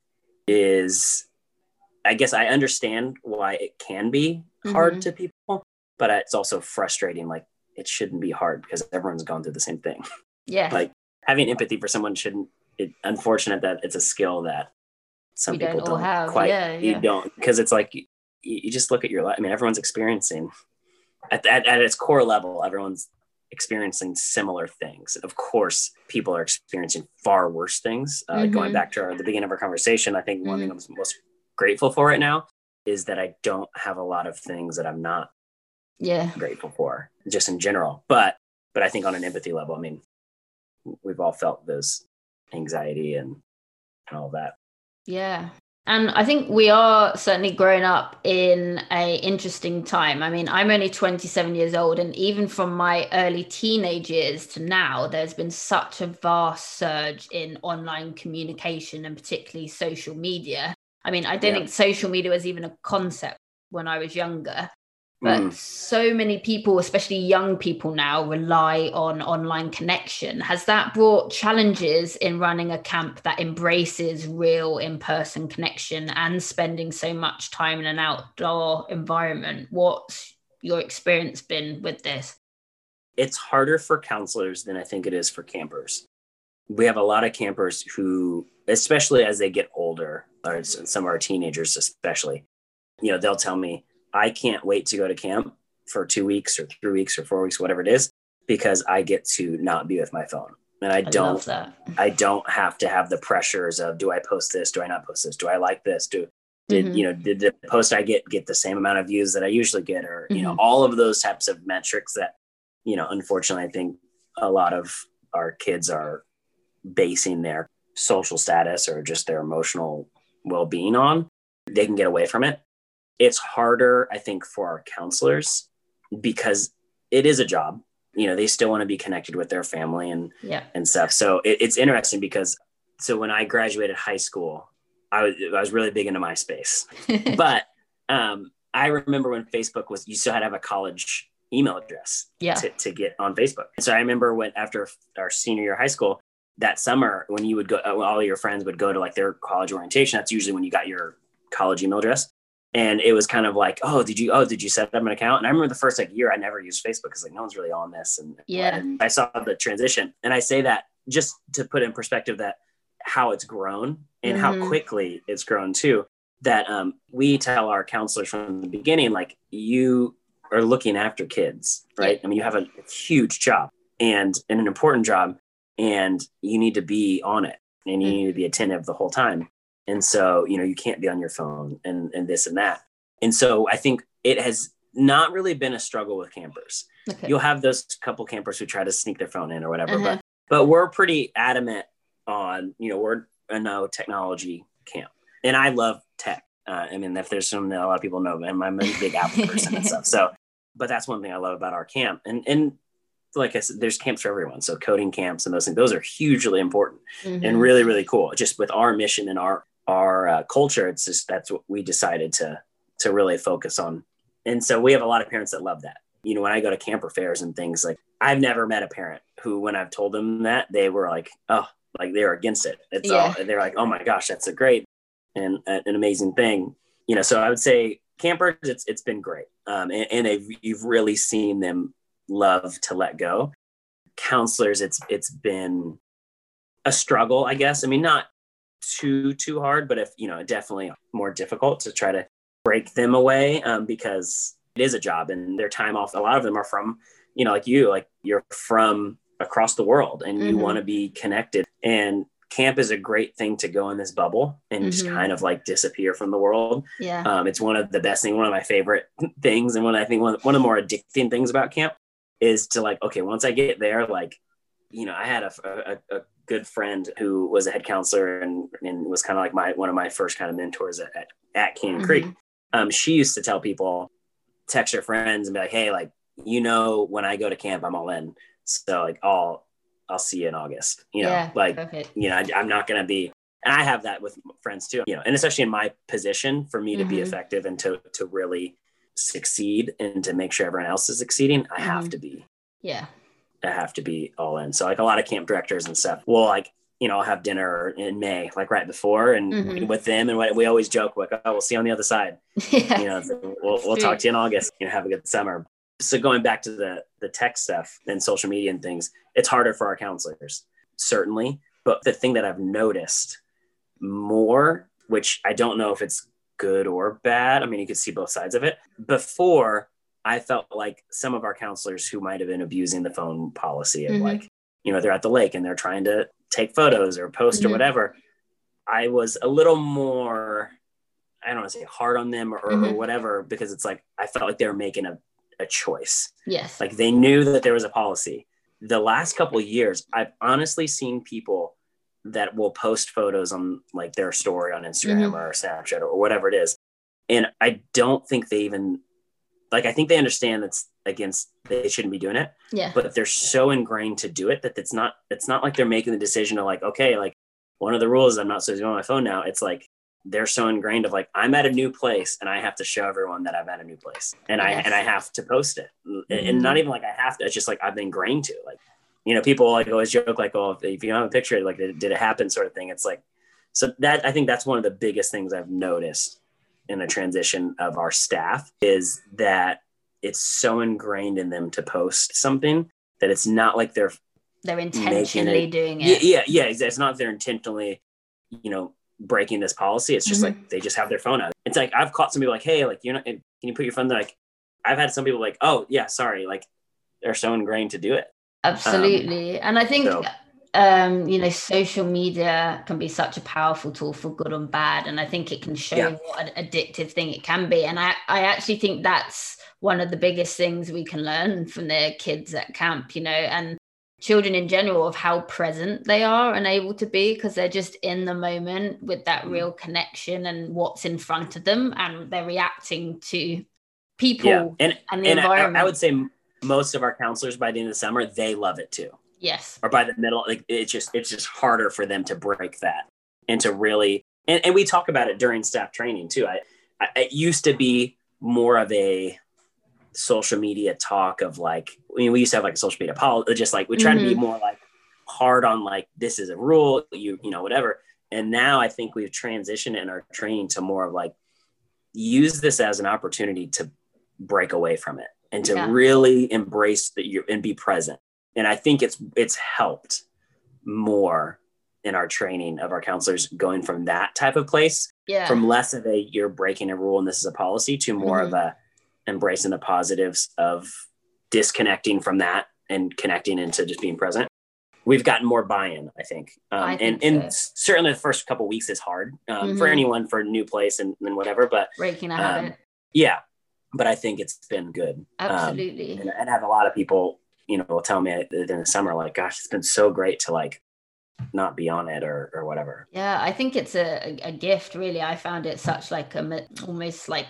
is, I guess I understand why it can be hard to people, but it's also frustrating. Like it shouldn't be hard because everyone's gone through the same thing. Yeah. Like having empathy for someone unfortunate that it's a skill that some people don't have. You don't, because it's like, you just look at your life. I mean, everyone's experiencing at its core level, everyone's experiencing similar things. Of course, people are experiencing far worse things. Going back to the beginning of our conversation, I think one thing I'm most grateful for right now is that I don't have a lot of things that I'm not grateful for, just in general. But I think on an empathy level, I mean, we've all felt those anxiety and all that. Yeah. And I think we are certainly growing up in an interesting time. I mean, I'm only 27 years old, and even from my early teenage years to now, there's been such a vast surge in online communication, and particularly social media. I mean, I don't think social media was even a concept when I was younger. But so many people, especially young people now, rely on online connection. Has that brought challenges in running a camp that embraces real in-person connection and spending so much time in an outdoor environment? What's your experience been with this? It's harder for counselors than I think it is for campers. We have a lot of campers who, especially as they get older, or some of our teenagers especially, they'll tell me, I can't wait to go to camp for 2 weeks or 3 weeks or 4 weeks, whatever it is, because I get to not be with my phone. And I don't have to have the pressures of, do I post this? Do I not post this? Do I like this? Did the post I get the same amount of views that I usually get? Or, all of those types of metrics that, unfortunately, I think a lot of our kids are basing their social status or just their emotional well-being on. They can get away from it. It's harder, I think, for our counselors because it is a job. They still want to be connected with their family and stuff. So it's interesting because when I graduated high school, I was really big into MySpace. But I remember when Facebook you still had to have a college email address to get on Facebook. And so I remember after our senior year of high school, that summer when you would go, all your friends would go to like their college orientation. That's usually when you got your college email address. And it was kind of like, did you set up an account? And I remember the first year I never used Facebook because no one's really on this. And I saw the transition. And I say that just to put in perspective that how it's grown and how quickly it's grown too, that we tell our counselors from the beginning, like, you are looking after kids, right? I mean, you have a huge job and an important job, and you need to be on it and you need to be attentive the whole time. And so, you can't be on your phone and this and that. And so I think it has not really been a struggle with campers. Okay. You'll have those couple campers who try to sneak their phone in or whatever, but we're pretty adamant on, we're a no technology camp. And I love tech. I mean, if there's something that a lot of people know, I'm a big Apple person and stuff. So, but that's one thing I love about our camp. And like I said, there's camps for everyone. So coding camps and those things, those are hugely important and really, really cool. Just with our mission and our culture, it's just, that's what we decided to really focus on. And so we have a lot of parents that love that. When I go to camper fairs and things, like, I've never met a parent who, when I've told them that, they were like, they were against it. They're like, oh my gosh, that's a great and an amazing thing. So I would say campers, it's been great. And you've really seen them love to let go. Counselors, it's been a struggle, I guess. I mean, not too hard, but if, definitely more difficult to try to break them away, because it is a job and their time off. A lot of them are from, like you're from across the world and you want to be connected, and camp is a great thing to go in this bubble and just kind of like disappear from the world. Yeah. It's one of the best things, one of my favorite things. And I think one of the more addicting things about camp is to like, okay, once I get there, like, I had a good friend who was a head counselor and was kind of like one of my first kind of mentors at Canyon Creek. She used to tell people, text her friends and be like, hey, like, when I go to camp, I'm all in. So like, I'll see you in August, perfect. I'm not going to be, and I have that with friends too, and especially in my position, for me to be effective and to really succeed and to make sure everyone else is succeeding, I have to be. Yeah. I have to be all in. So like a lot of camp directors and stuff will like, I'll have dinner in May, like right before, and with them. And we always joke, like, oh, we'll see you on the other side. Yeah. We'll talk to you in August, have a good summer. So going back to the tech stuff and social media and things, it's harder for our counselors, certainly. But the thing that I've noticed more, which I don't know if it's good or bad, I mean, you could see both sides of it. Before, I felt like some of our counselors who might have been abusing the phone policy of like, they're at the lake and they're trying to take photos or post or whatever. I was a little more, I don't want to say hard on them or whatever, because it's like, I felt like they were making a choice. Yes. Like they knew that there was a policy. The last couple of years, I've honestly seen people that will post photos on like their story on Instagram or Snapchat or whatever it is. And I don't think they even, like, I think they understand they shouldn't be doing it. Yeah. But they're so ingrained to do it that it's not like they're making the decision to like, okay, like one of the rules is I'm not supposed to go on my phone now. It's like, they're so ingrained of like, I'm at a new place and I have to show everyone that I'm at a new place and I have to post it. And not even like I have to, it's just like I've been ingrained to, like, people like always joke like, oh, if you don't have a picture, like did it happen sort of thing. It's like, so that, I think that's one of the biggest things I've noticed in the transition of our staff is that it's so ingrained in them to post something that it's not like they're intentionally doing it. Yeah. It's not they're intentionally, breaking this policy. It's just like, they just have their phone out. It's like, I've caught some people like, hey, like, can you put your phone there? Like, I've had some people like, oh yeah, sorry. Like they're so ingrained to do it. Absolutely. And I think, social media can be such a powerful tool for good and bad. And I think it can show what an addictive thing it can be. And I actually think that's one of the biggest things we can learn from the kids at camp, and children in general, of how present they are and able to be, because they're just in the moment with that real connection and what's in front of them, and they're reacting to people and the environment. I would say most of our counselors by the end of the summer, they love it too. Yes. Or by the middle, like it's just harder for them to break that and to really, and we talk about it during staff training too. It used to be more of a social media talk of like, we used to have like a social media policy, just like we try to be more like hard on like, this is a rule, whatever. And now I think we've transitioned in our training to more of like, use this as an opportunity to break away from it and to really embrace and be present. And I think it's helped more in our training of our counselors going from that type of place, from less of a, you're breaking a rule and this is a policy, to more of a embracing the positives of disconnecting from that and connecting into just being present. We've gotten more buy-in, I think. And certainly the first couple of weeks is hard for anyone, for a new place and whatever, but breaking a habit. Yeah. But I think it's been good. Absolutely. And I have a lot of people, will tell me in the summer, like, gosh, it's been so great to like not be on it or whatever. Yeah. I think it's a gift, really. I found it such like almost like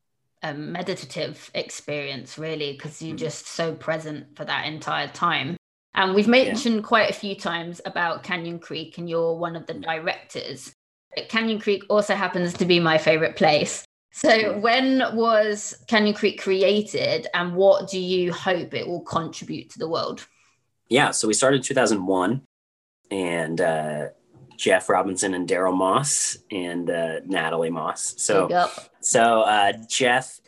a meditative experience, really, because you're just so present for that entire time. And we've mentioned quite a few times about Canyon Creek, and you're one of the directors. But Canyon Creek also happens to be my favorite place. So when was Canyon Creek created, and what do you hope it will contribute to the world? Yeah, so we started in 2001, and Jeff Robinson and Daryl Moss and Natalie Moss. So Jeff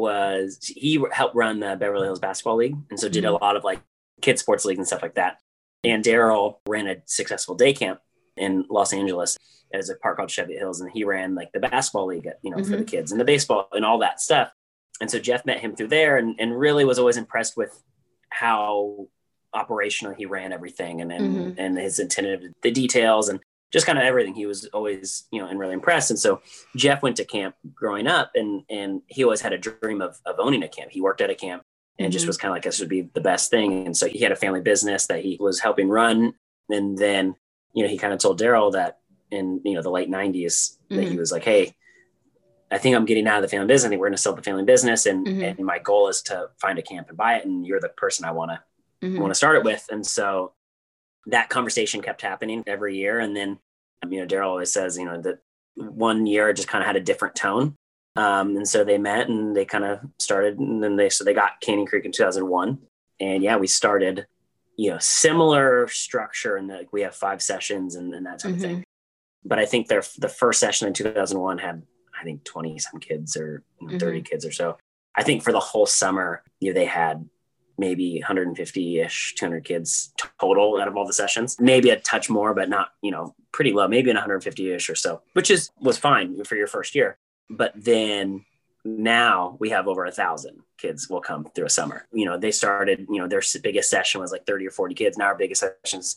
he helped run the Beverly Hills Basketball League, and so did a lot of like kids sports leagues and stuff like that. And Daryl ran a successful day camp in Los Angeles. There's a park called Cheviot Hills, and he ran like the basketball league, for the Mm-hmm. kids and the baseball and all that stuff. And so Jeff met him through there and really was always impressed with how operational he ran everything and his attentive to the details and just kind of everything. He was always, and really impressed. And so Jeff went to camp growing up and he always had a dream of owning a camp. He worked at a camp and just was kind of like, this would be the best thing. And so he had a family business that he was helping run. And then, he kind of told Daryl that in, the late 90s that he was like, hey, I think I'm getting out of the family business. I think we're going to sell the family business. And my goal is to find a camp and buy it. And you're the person I want to start it with. And so that conversation kept happening every year. And then, Daryl always says, that one year just kind of had a different tone. And so they met and they kind of started, and then they got Canyon Creek in 2001. And yeah, we started, similar structure and we have 5 sessions and that type of thing. But I think the first session in 2001 had, I think 20 some kids or 30 kids or so. I think for the whole summer, they had maybe 150-ish, 200 kids total out of all the sessions, maybe a touch more, but not, pretty low, maybe 150-ish or so, which was fine for your first year. But then now we have over 1,000 kids will come through a summer. They started, their biggest session was like 30 or 40 kids. Now our biggest session's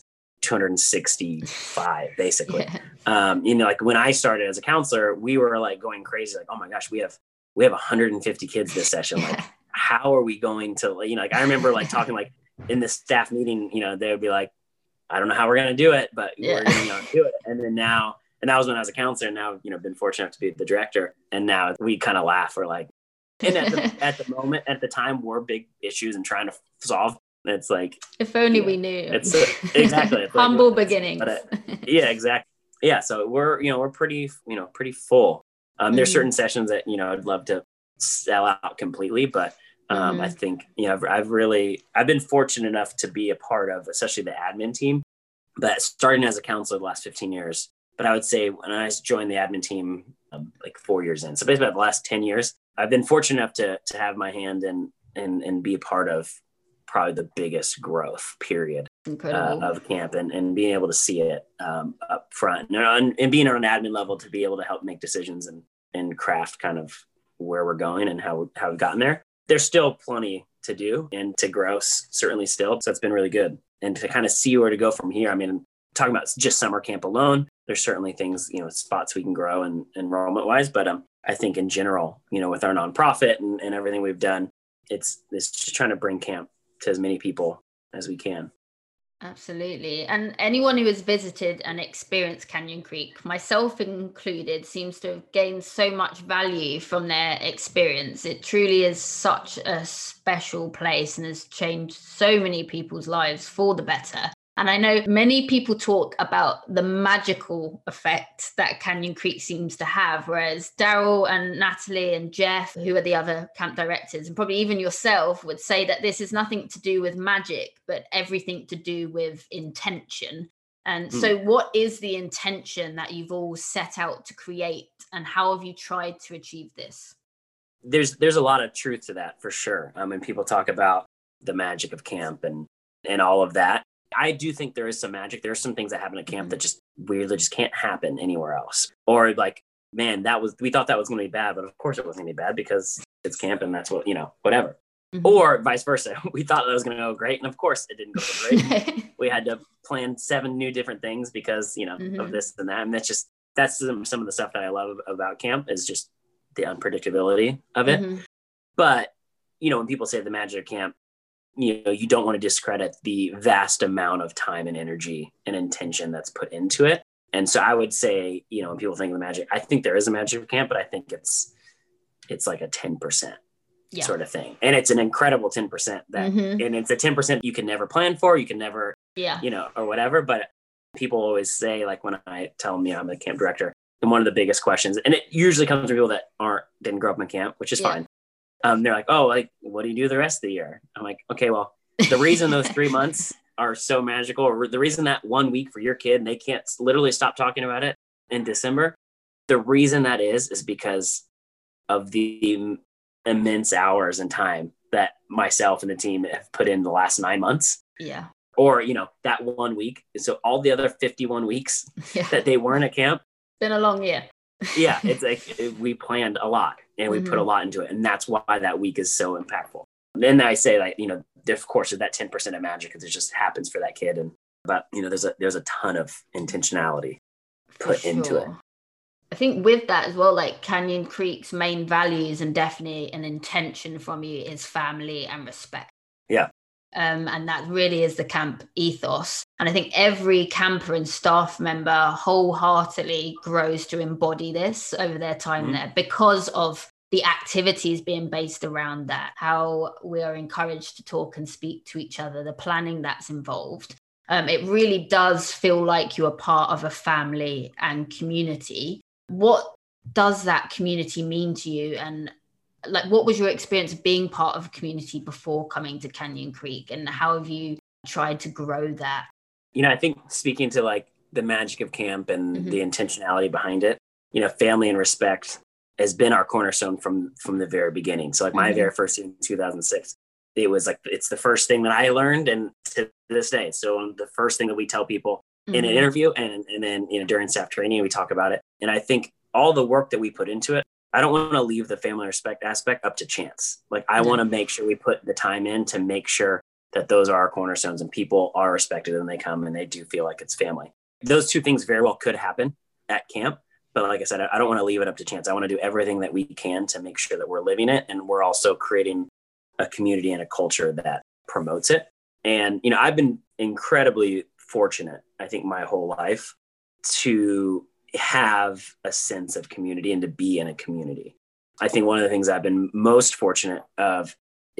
265 basically. Like when I started as a counselor, we were like going crazy. Like, oh my gosh, we have 150 kids this session. Like, how are we going to, like, I remember like talking like in the staff meeting, they would be like, I don't know how we're going to do it, but we're going to do it. And then now, and that was when I was a counselor. Now, been fortunate enough to be the director. And now we kind of laugh. We're like, and at the moment, at the time, we're big issues and trying to solve. It's like, if only we knew. It's exactly it's humble like, beginnings. Yeah, exactly. Yeah. So we're pretty full. There's certain sessions that, I'd love to sell out completely, but I think, I've been fortunate enough to be a part of, especially the admin team, but starting as a counselor the last 15 years. But I would say when I joined the admin team, like 4 years in, so basically the last 10 years, I've been fortunate enough to have my hand and be a part of probably the biggest growth period of camp and being able to see it up front and being on an admin level to be able to help make decisions and craft kind of where we're going and how we've gotten there. There's still plenty to do and to grow, certainly still. So it's been really good. And to kind of see where to go from here. I mean, talking about just summer camp alone, there's certainly things, spots we can grow and enrollment wise. But I think in general, with our nonprofit and everything we've done, it's just trying to bring camp to as many people as we can. Absolutely. And anyone who has visited and experienced Canyon Creek, myself included, seems to have gained so much value from their experience. It truly is such a special place and has changed so many people's lives for the better. And I know many people talk about the magical effect that Canyon Creek seems to have, whereas Daryl and Natalie and Jeff, who are the other camp directors, and probably even yourself, would say that this is nothing to do with magic, but everything to do with intention. And so what is the intention that you've all set out to create, and how have you tried to achieve this? There's a lot of truth to that, for sure. When people talk about the magic of camp and all of that, I do think there is some magic. There are some things that happen at camp that just weirdly just can't happen anywhere else. Or like, man, we thought that was going to be bad, but of course it wasn't going to be bad because it's camp and that's what, whatever. Or vice versa. We thought that was going to go great. And of course it didn't go great. We had to plan 7 new different things because, of this and that. And that's some of the stuff that I love about camp is just the unpredictability of it. But, when people say the magic of camp, you don't want to discredit the vast amount of time and energy and intention that's put into it. And so I would say, when people think of the magic, I think there is a magic of camp, but I think it's like a 10% sort of thing. And it's an incredible 10% and it's a 10% you can never plan for, you can never, or whatever. But people always say, like when I tell them, I'm the camp director, and one of the biggest questions, and it usually comes from people that didn't grow up in camp, which is fine. They're like, oh, like, what do you do the rest of the year? I'm like, okay, well, the reason those 3 months are so magical, or the reason that 1 week for your kid, and they can't literally stop talking about it in December, the reason that is because of the immense hours and time that myself and the team have put in the last 9 months. Yeah. or, that 1 week. So all the other 51 weeks that they weren't at camp. Been a long year. Yeah. It's like we planned a lot and we put a lot into it. And that's why that week is so impactful. Then I say, like, of course, that 10% of magic, because it just happens for that kid. But there's a ton of intentionality put into it. I think with that as well, like Canyon Creek's main values and definitely an intention from you is family and respect. Yeah. And that really is the camp ethos. And I think every camper and staff member wholeheartedly grows to embody this over their time there, because of the activities being based around that, how we are encouraged to talk and speak to each other, the planning that's involved. It really does feel like you are part of a family and community. What does that community mean to you? And like, what was your experience of being part of a community before coming to Canyon Creek, and how have you tried to grow that? I think speaking to like the magic of camp and the intentionality behind it, family and respect has been our cornerstone from the very beginning. So like my very first year in 2006, it was like, it's the first thing that I learned, and to this day. So the first thing that we tell people in an interview and then, during staff training, we talk about it. And I think all the work that we put into it, I don't want to leave the family respect aspect up to chance. Like I want to make sure we put the time in to make sure that those are our cornerstones and people are respected and they come and they do feel like it's family. Those two things very well could happen at camp. But like I said, I don't want to leave it up to chance. I want to do everything that we can to make sure that we're living it, and we're also creating a community and a culture that promotes it. And, I've been incredibly fortunate, I think, my whole life to have a sense of community and to be in a community. I think one of the things I've been most fortunate of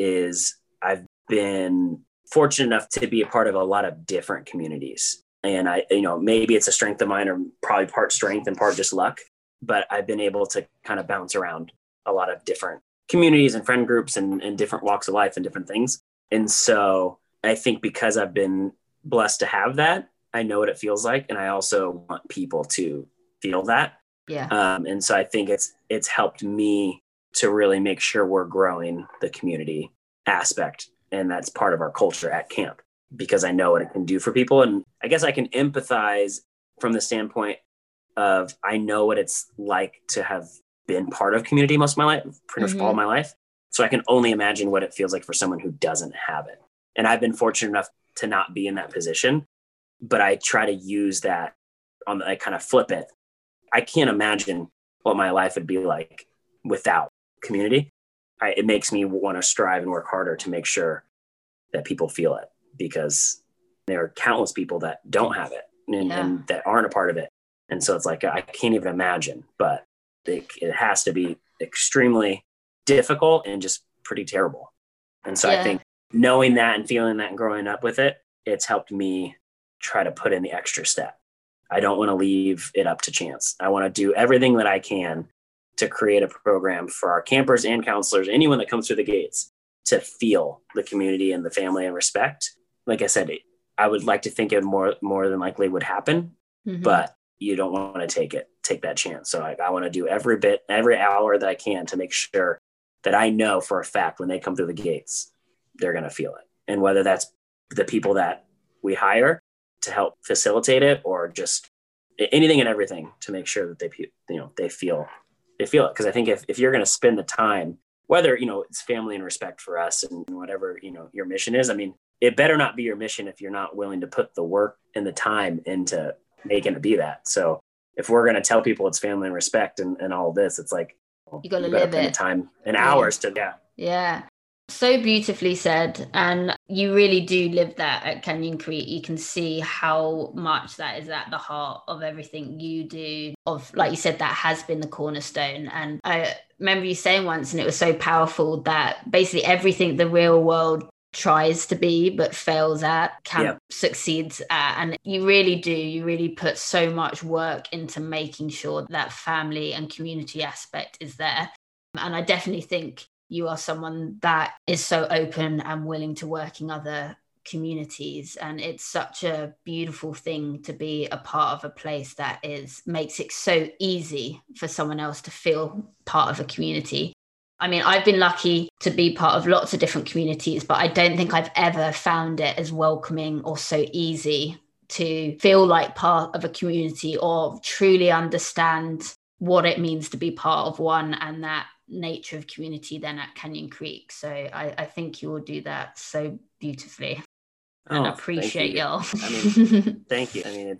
is I've been fortunate enough to be a part of a lot of different communities. And maybe it's a strength of mine, or probably part strength and part just luck, but I've been able to kind of bounce around a lot of different communities and friend groups and different walks of life and different things. And so I think because I've been blessed to have that, I know what it feels like. And I also want people to feel that. Yeah. And so I think it's helped me to really make sure we're growing the community aspect. And that's part of our culture at camp, because I know what it can do for people. And I guess I can empathize from the standpoint of, I know what it's like to have been part of community most of my life, pretty much all my life. So I can only imagine what it feels like for someone who doesn't have it. And I've been fortunate enough to not be in that position, but I try to use that I kind of flip it. I can't imagine what my life would be like without community. It makes me want to strive and work harder to make sure that people feel it, because there are countless people that don't have it and that aren't a part of it. And so it's like, I can't even imagine, but it has to be extremely difficult and just pretty terrible. And so I think knowing that and feeling that and growing up with it, it's helped me try to put in the extra step. I don't want to leave it up to chance. I want to do everything that I can to create a program for our campers and counselors, anyone that comes through the gates, to feel the community and the family and respect. Like I said, I would like to think it more than likely would happen, but you don't want to take that chance. So I want to do every hour that I can to make sure that I know for a fact when they come through the gates, they're going to feel it. And whether that's the people that we hire to help facilitate it, or just anything and everything to make sure that they feel it. Because I think if you're going to spend the time, whether, it's family and respect for us and whatever, your mission is, I mean, it better not be your mission if you're not willing to put the work and the time into making it be that. So if we're going to tell people it's family and respect and all this, it's like, you got to live it. The time and hours to, Yeah. So beautifully said. And you really do live that at Canyon Creek. You can see how much that is at the heart of everything you do, like you said, that has been the cornerstone. And I remember you saying once, and it was so powerful, that basically everything the real world tries to be but fails at, camp succeeds at. And you really put so much work into making sure that family and community aspect is there. And I definitely think you are someone that is so open and willing to work in other communities. And it's such a beautiful thing to be a part of a place that makes it so easy for someone else to feel part of a community. I mean, I've been lucky to be part of lots of different communities, but I don't think I've ever found it as welcoming or so easy to feel like part of a community or truly understand what it means to be part of one and that nature of community then at Canyon Creek. So I think you will do that so beautifully. And I appreciate y'all. I mean, thank you. I mean,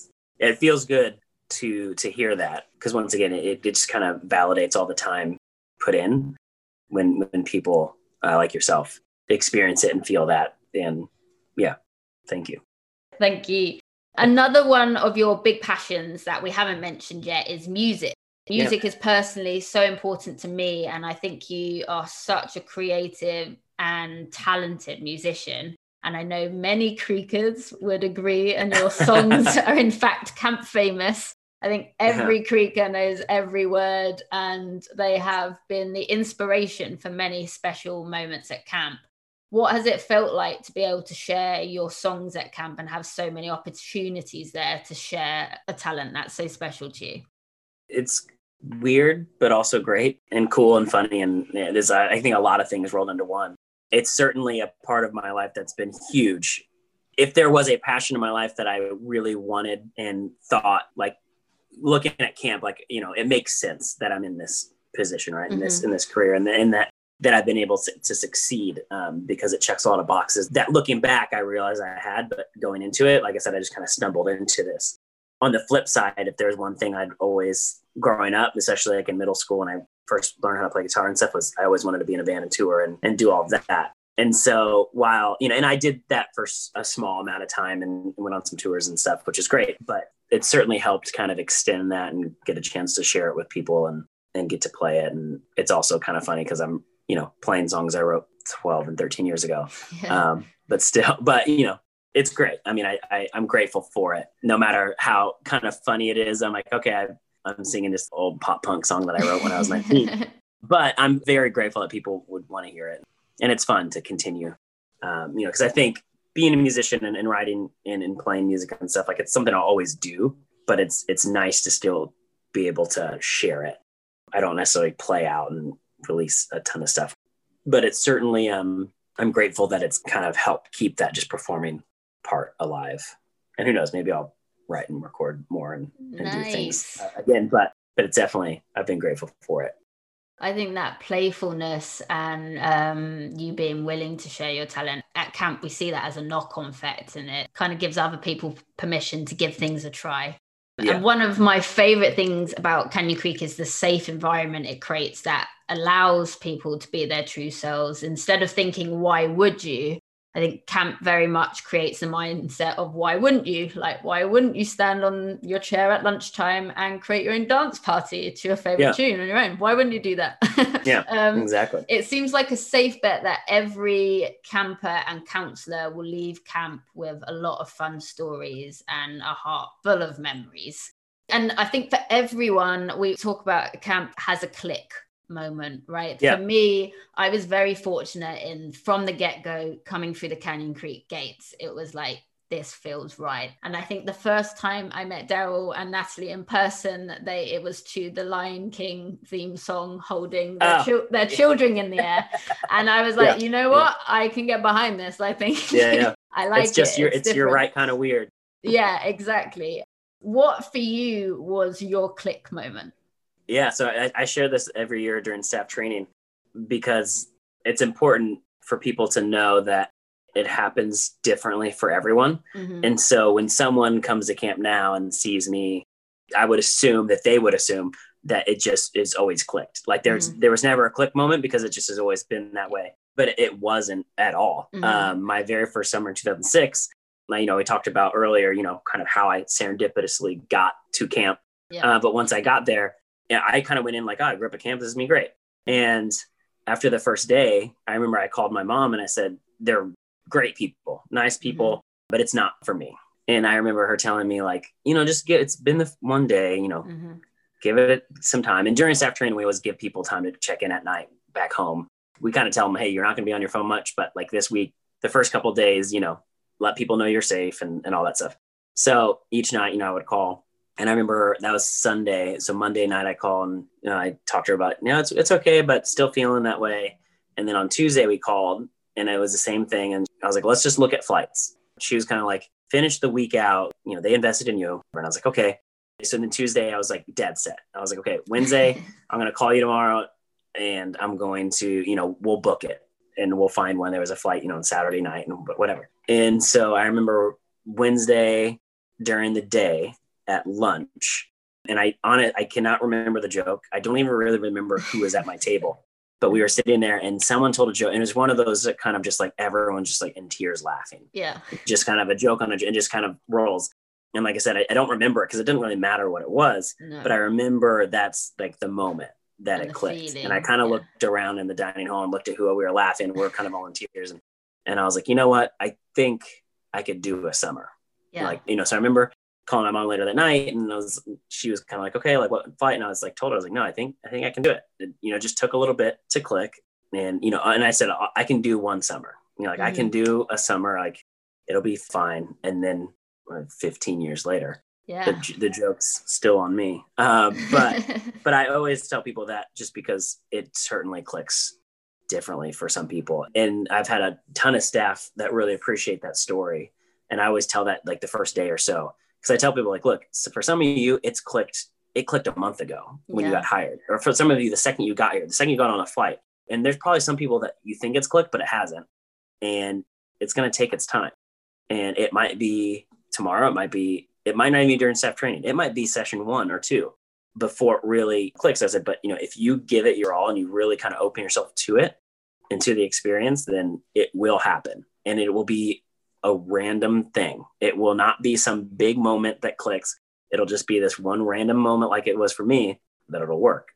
it feels good to hear that, because once again, it just kind of validates all the time put in when people like yourself experience it and feel that. And yeah, thank you. Thank you. Another one of your big passions that we haven't mentioned yet is music. Music is personally so important to me, and I think you are such a creative and talented musician. And I know many Creekers would agree, and your songs are in fact camp famous. I think every Creeker knows every word, and they have been the inspiration for many special moments at camp. What has it felt like to be able to share your songs at camp and have so many opportunities there to share a talent that's so special to you? It's weird, but also great and cool and funny. And there's, I think, a lot of things rolled into one. It's certainly a part of my life that's been huge. If there was a passion in my life that I really wanted and thought, like, looking at camp, like, you know, it makes sense that I'm in this position, right? In this career, and that I've been able to succeed, because it checks a lot of boxes that, looking back, I realized I had, but going into it, like I said, I just kind of stumbled into this. On the flip side, if there's one thing I'd always, growing up, especially like in middle school when I first learned how to play guitar and stuff, was I always wanted to be in a band and tour and do all of that. And so while, you know, and I did that for a small amount of time and went on some tours and stuff, which is great, but it certainly helped kind of extend that and get a chance to share it with people and get to play it. And it's also kind of funny because I'm, you know, playing songs I wrote 12 and 13 years ago. Yeah. But you know, it's great. I mean, I'm grateful for it. No matter how kind of funny it is, I'm like, okay, I'm singing this old pop punk song that I wrote when I was 19. But I'm very grateful that people would want to hear it. And it's fun to continue, you know, because I think being a musician and writing and playing music and stuff, like, it's something I'll always do, but it's nice to still be able to share it. I don't necessarily play out and release a ton of stuff, but it's certainly, I'm grateful that it's kind of helped keep that just performing part alive. And who knows, maybe I'll write and record more and do things again, but it's definitely, I've been grateful for it. I think that playfulness and you being willing to share your talent at camp, we see that as a knock-on effect, and it kind of gives other people permission to give things a try. Yeah. And one of my favorite things about Canyon Creek is the safe environment it creates that allows people to be their true selves. Instead of thinking, why would you? I think camp very much creates the mindset of why wouldn't you? Like, why wouldn't you stand on your chair at lunchtime and create your own dance party to your favorite tune on your own? Why wouldn't you do that? Exactly. It seems like a safe bet that every camper and counselor will leave camp with a lot of fun stories and a heart full of memories. And I think for everyone, we talk about camp has a click moment, right? For me, I was very fortunate in from the get-go coming through the Canyon Creek gates. It was like, this feels right. And I think the first time I met Daryl and Natalie in person, it was to the Lion King theme song, holding their children in the air. And I was like, you know what? I can get behind this. I think I like it's just it's your right kind of weird. Yeah, exactly. What for you was your click moment? Yeah, so I share this every year during staff training because it's important for people to know that it happens differently for everyone. Mm-hmm. And so when someone comes to camp now and sees me, I would assume that they would assume that it just is always clicked. Like there was never a click moment because it just has always been that way. But it wasn't at all. Mm-hmm. My very first summer in 2006, you know, we talked about earlier, you know, kind of how I serendipitously got to camp. Yeah. But once I got there, I kind of went in like, I grew up at camp. This is me. Great. And after the first day, I remember I called my mom and I said, they're great people, nice people, but it's not for me. And I remember her telling me like, you know, it's been the one day, you know, give it some time. And during staff training, we always give people time to check in at night back home. We kind of tell them, hey, you're not going to be on your phone much, but like this week, the first couple of days, you know, let people know you're safe and all that stuff. So each night, you know, I would call And I remember that was Sunday. So Monday night I called and I talked to her about, it's okay, but still feeling that way. And then on Tuesday we called and it was the same thing. And I was like, let's just look at flights. She was kind of like, finish the week out. They invested in you. And I was like, okay. So then Tuesday I was like dead set. I was like, okay, Wednesday, I'm going to call you tomorrow and I'm going to, we'll book it and we'll find when there was a flight, on Saturday night and whatever. And so I remember Wednesday during the day, at lunch. And I cannot remember the joke. I don't even really remember who was at my table, but we were sitting there and someone told a joke. And it was one of those that kind of just like everyone's just like in tears laughing. Yeah. Just kind of a joke and just kind of rolls. And like I said, I don't remember it because it didn't really matter what it was, but I remember that's like the moment that it clicked. Feeling. And I kind of looked around in the dining hall and looked at who we were laughing. We were kind of all in tears. And I was like, you know what? I think I could do a summer. Yeah. So I remember calling my mom later that night and she was kind of like, okay, like what flight? And I was like, told her, I was like, no, I think I can do it. It just took a little bit to click. And, and I said, I can do one summer, I can do a summer, like it'll be fine. And then 15 years later, the joke's still on me. But I always tell people that just because it certainly clicks differently for some people. And I've had a ton of staff that really appreciate that story. And I always tell that like the first day or so. Because I tell people like, look, so for some of you, it clicked a month ago when you got hired. Or for some of you, the second you got here, the second you got on a flight. And there's probably some people that you think it's clicked, but it hasn't. And it's going to take its time. And it might be tomorrow. It might not even be during staff training. It might be session 1 or 2 before it really clicks. I said, but if you give it your all and you really kind of open yourself to it and to the experience, then it will happen. And it will be a random thing. It will not be some big moment that clicks. It'll just be this one random moment like it was for me that it'll work.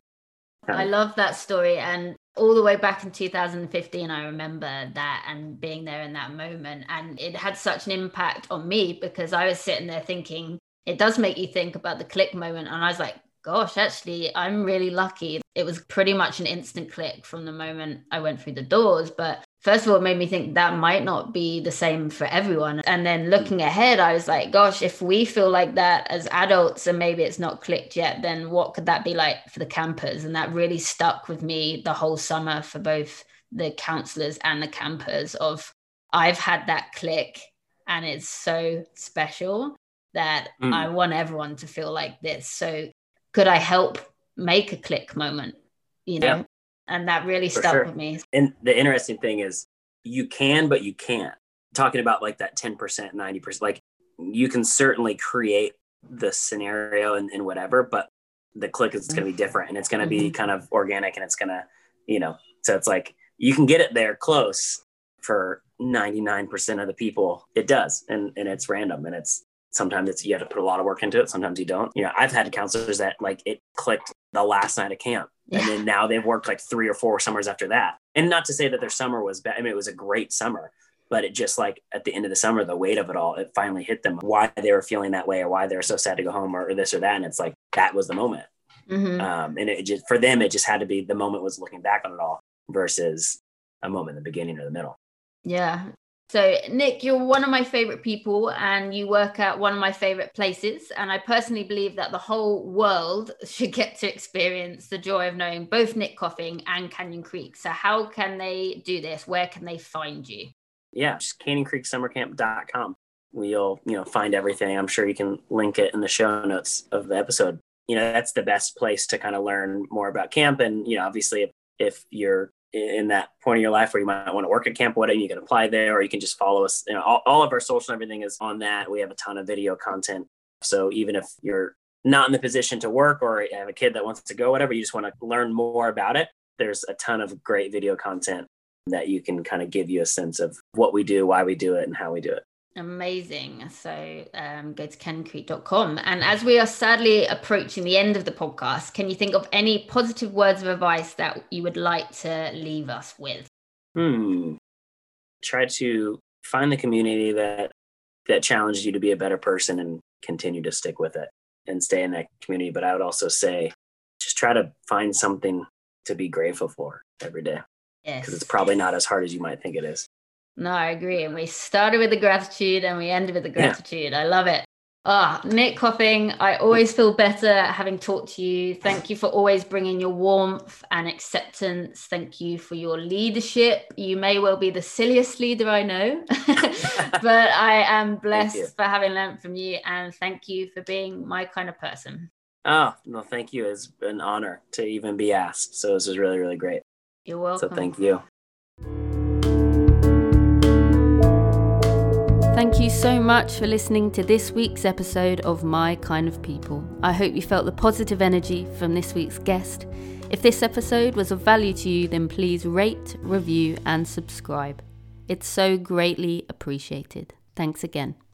I love that story. And all the way back in 2015, I remember that and being there in that moment. And it had such an impact on me because I was sitting there thinking, it does make you think about the click moment. And I was like, gosh, actually, I'm really lucky. It was pretty much an instant click from the moment I went through the doors. But first of all, it made me think that might not be the same for everyone. And then looking ahead, I was like, gosh, if we feel like that as adults and maybe it's not clicked yet, then what could that be like for the campers? And that really stuck with me the whole summer for both the counselors and the campers of I've had that click and it's so special that I want everyone to feel like this. So could I help make a click moment, Yeah. And that really stuck with me. And the interesting thing is you can, but you can't. Talking about like that 10%, 90%, like you can certainly create the scenario and whatever, but the click is going to be different and it's going to be kind of organic and it's going to, so it's like you can get it there close for 99% of the people. It does. And it's random and sometimes you have to put a lot of work into it. Sometimes you don't. I've had counselors that like it clicked the last night of camp. Yeah. And then now they've worked like 3 or 4 summers after that. And not to say that their summer was bad. I mean, it was a great summer, but it just like at the end of the summer, the weight of it all, it finally hit them why they were feeling that way or why they were so sad to go home or this or that. And it's like, that was the moment. And it just, for them, it just had to be the moment was looking back on it all versus a moment in the beginning or the middle. Yeah. So Nick, you're one of my favorite people and you work at one of my favorite places. And I personally believe that the whole world should get to experience the joy of knowing both Nick Coffing and Canyon Creek. So how can they do this? Where can they find you? Yeah, just canyonCreekSummerCamp.com. We'll, find everything. I'm sure you can link it in the show notes of the episode. That's the best place to kind of learn more about camp. And, obviously if you're in that point of your life where you might want to work at camp, whatever, you can apply there, or you can just follow us. All of our social and everything is on that. We have a ton of video content. So even if you're not in the position to work or have a kid that wants to go, whatever, you just want to learn more about it, there's a ton of great video content that you can kind of give you a sense of what we do, why we do it, and how we do it. Amazing. So go to canyonCreek.com. And as we are sadly approaching the end of the podcast, can you think of any positive words of advice that you would like to leave us with? Try to find the community that challenges you to be a better person and continue to stick with it and stay in that community. But I would also say just try to find something to be grateful for every day. Yes. Because it's probably not as hard as you might think it is. No, I agree. And we started with the gratitude and we ended with the gratitude. Yeah. I love it. Nick Coffing, I always feel better having talked to you. Thank you for always bringing your warmth and acceptance. Thank you for your leadership. You may well be the silliest leader I know, but I am blessed for having learned from you. And thank you for being my kind of person. Oh, no, thank you. It's an honor to even be asked. So this is really, really great. You're welcome. So thank you. Thank you so much for listening to this week's episode of My Kind of People. I hope you felt the positive energy from this week's guest. If this episode was of value to you, then please rate, review, and subscribe. It's so greatly appreciated. Thanks again.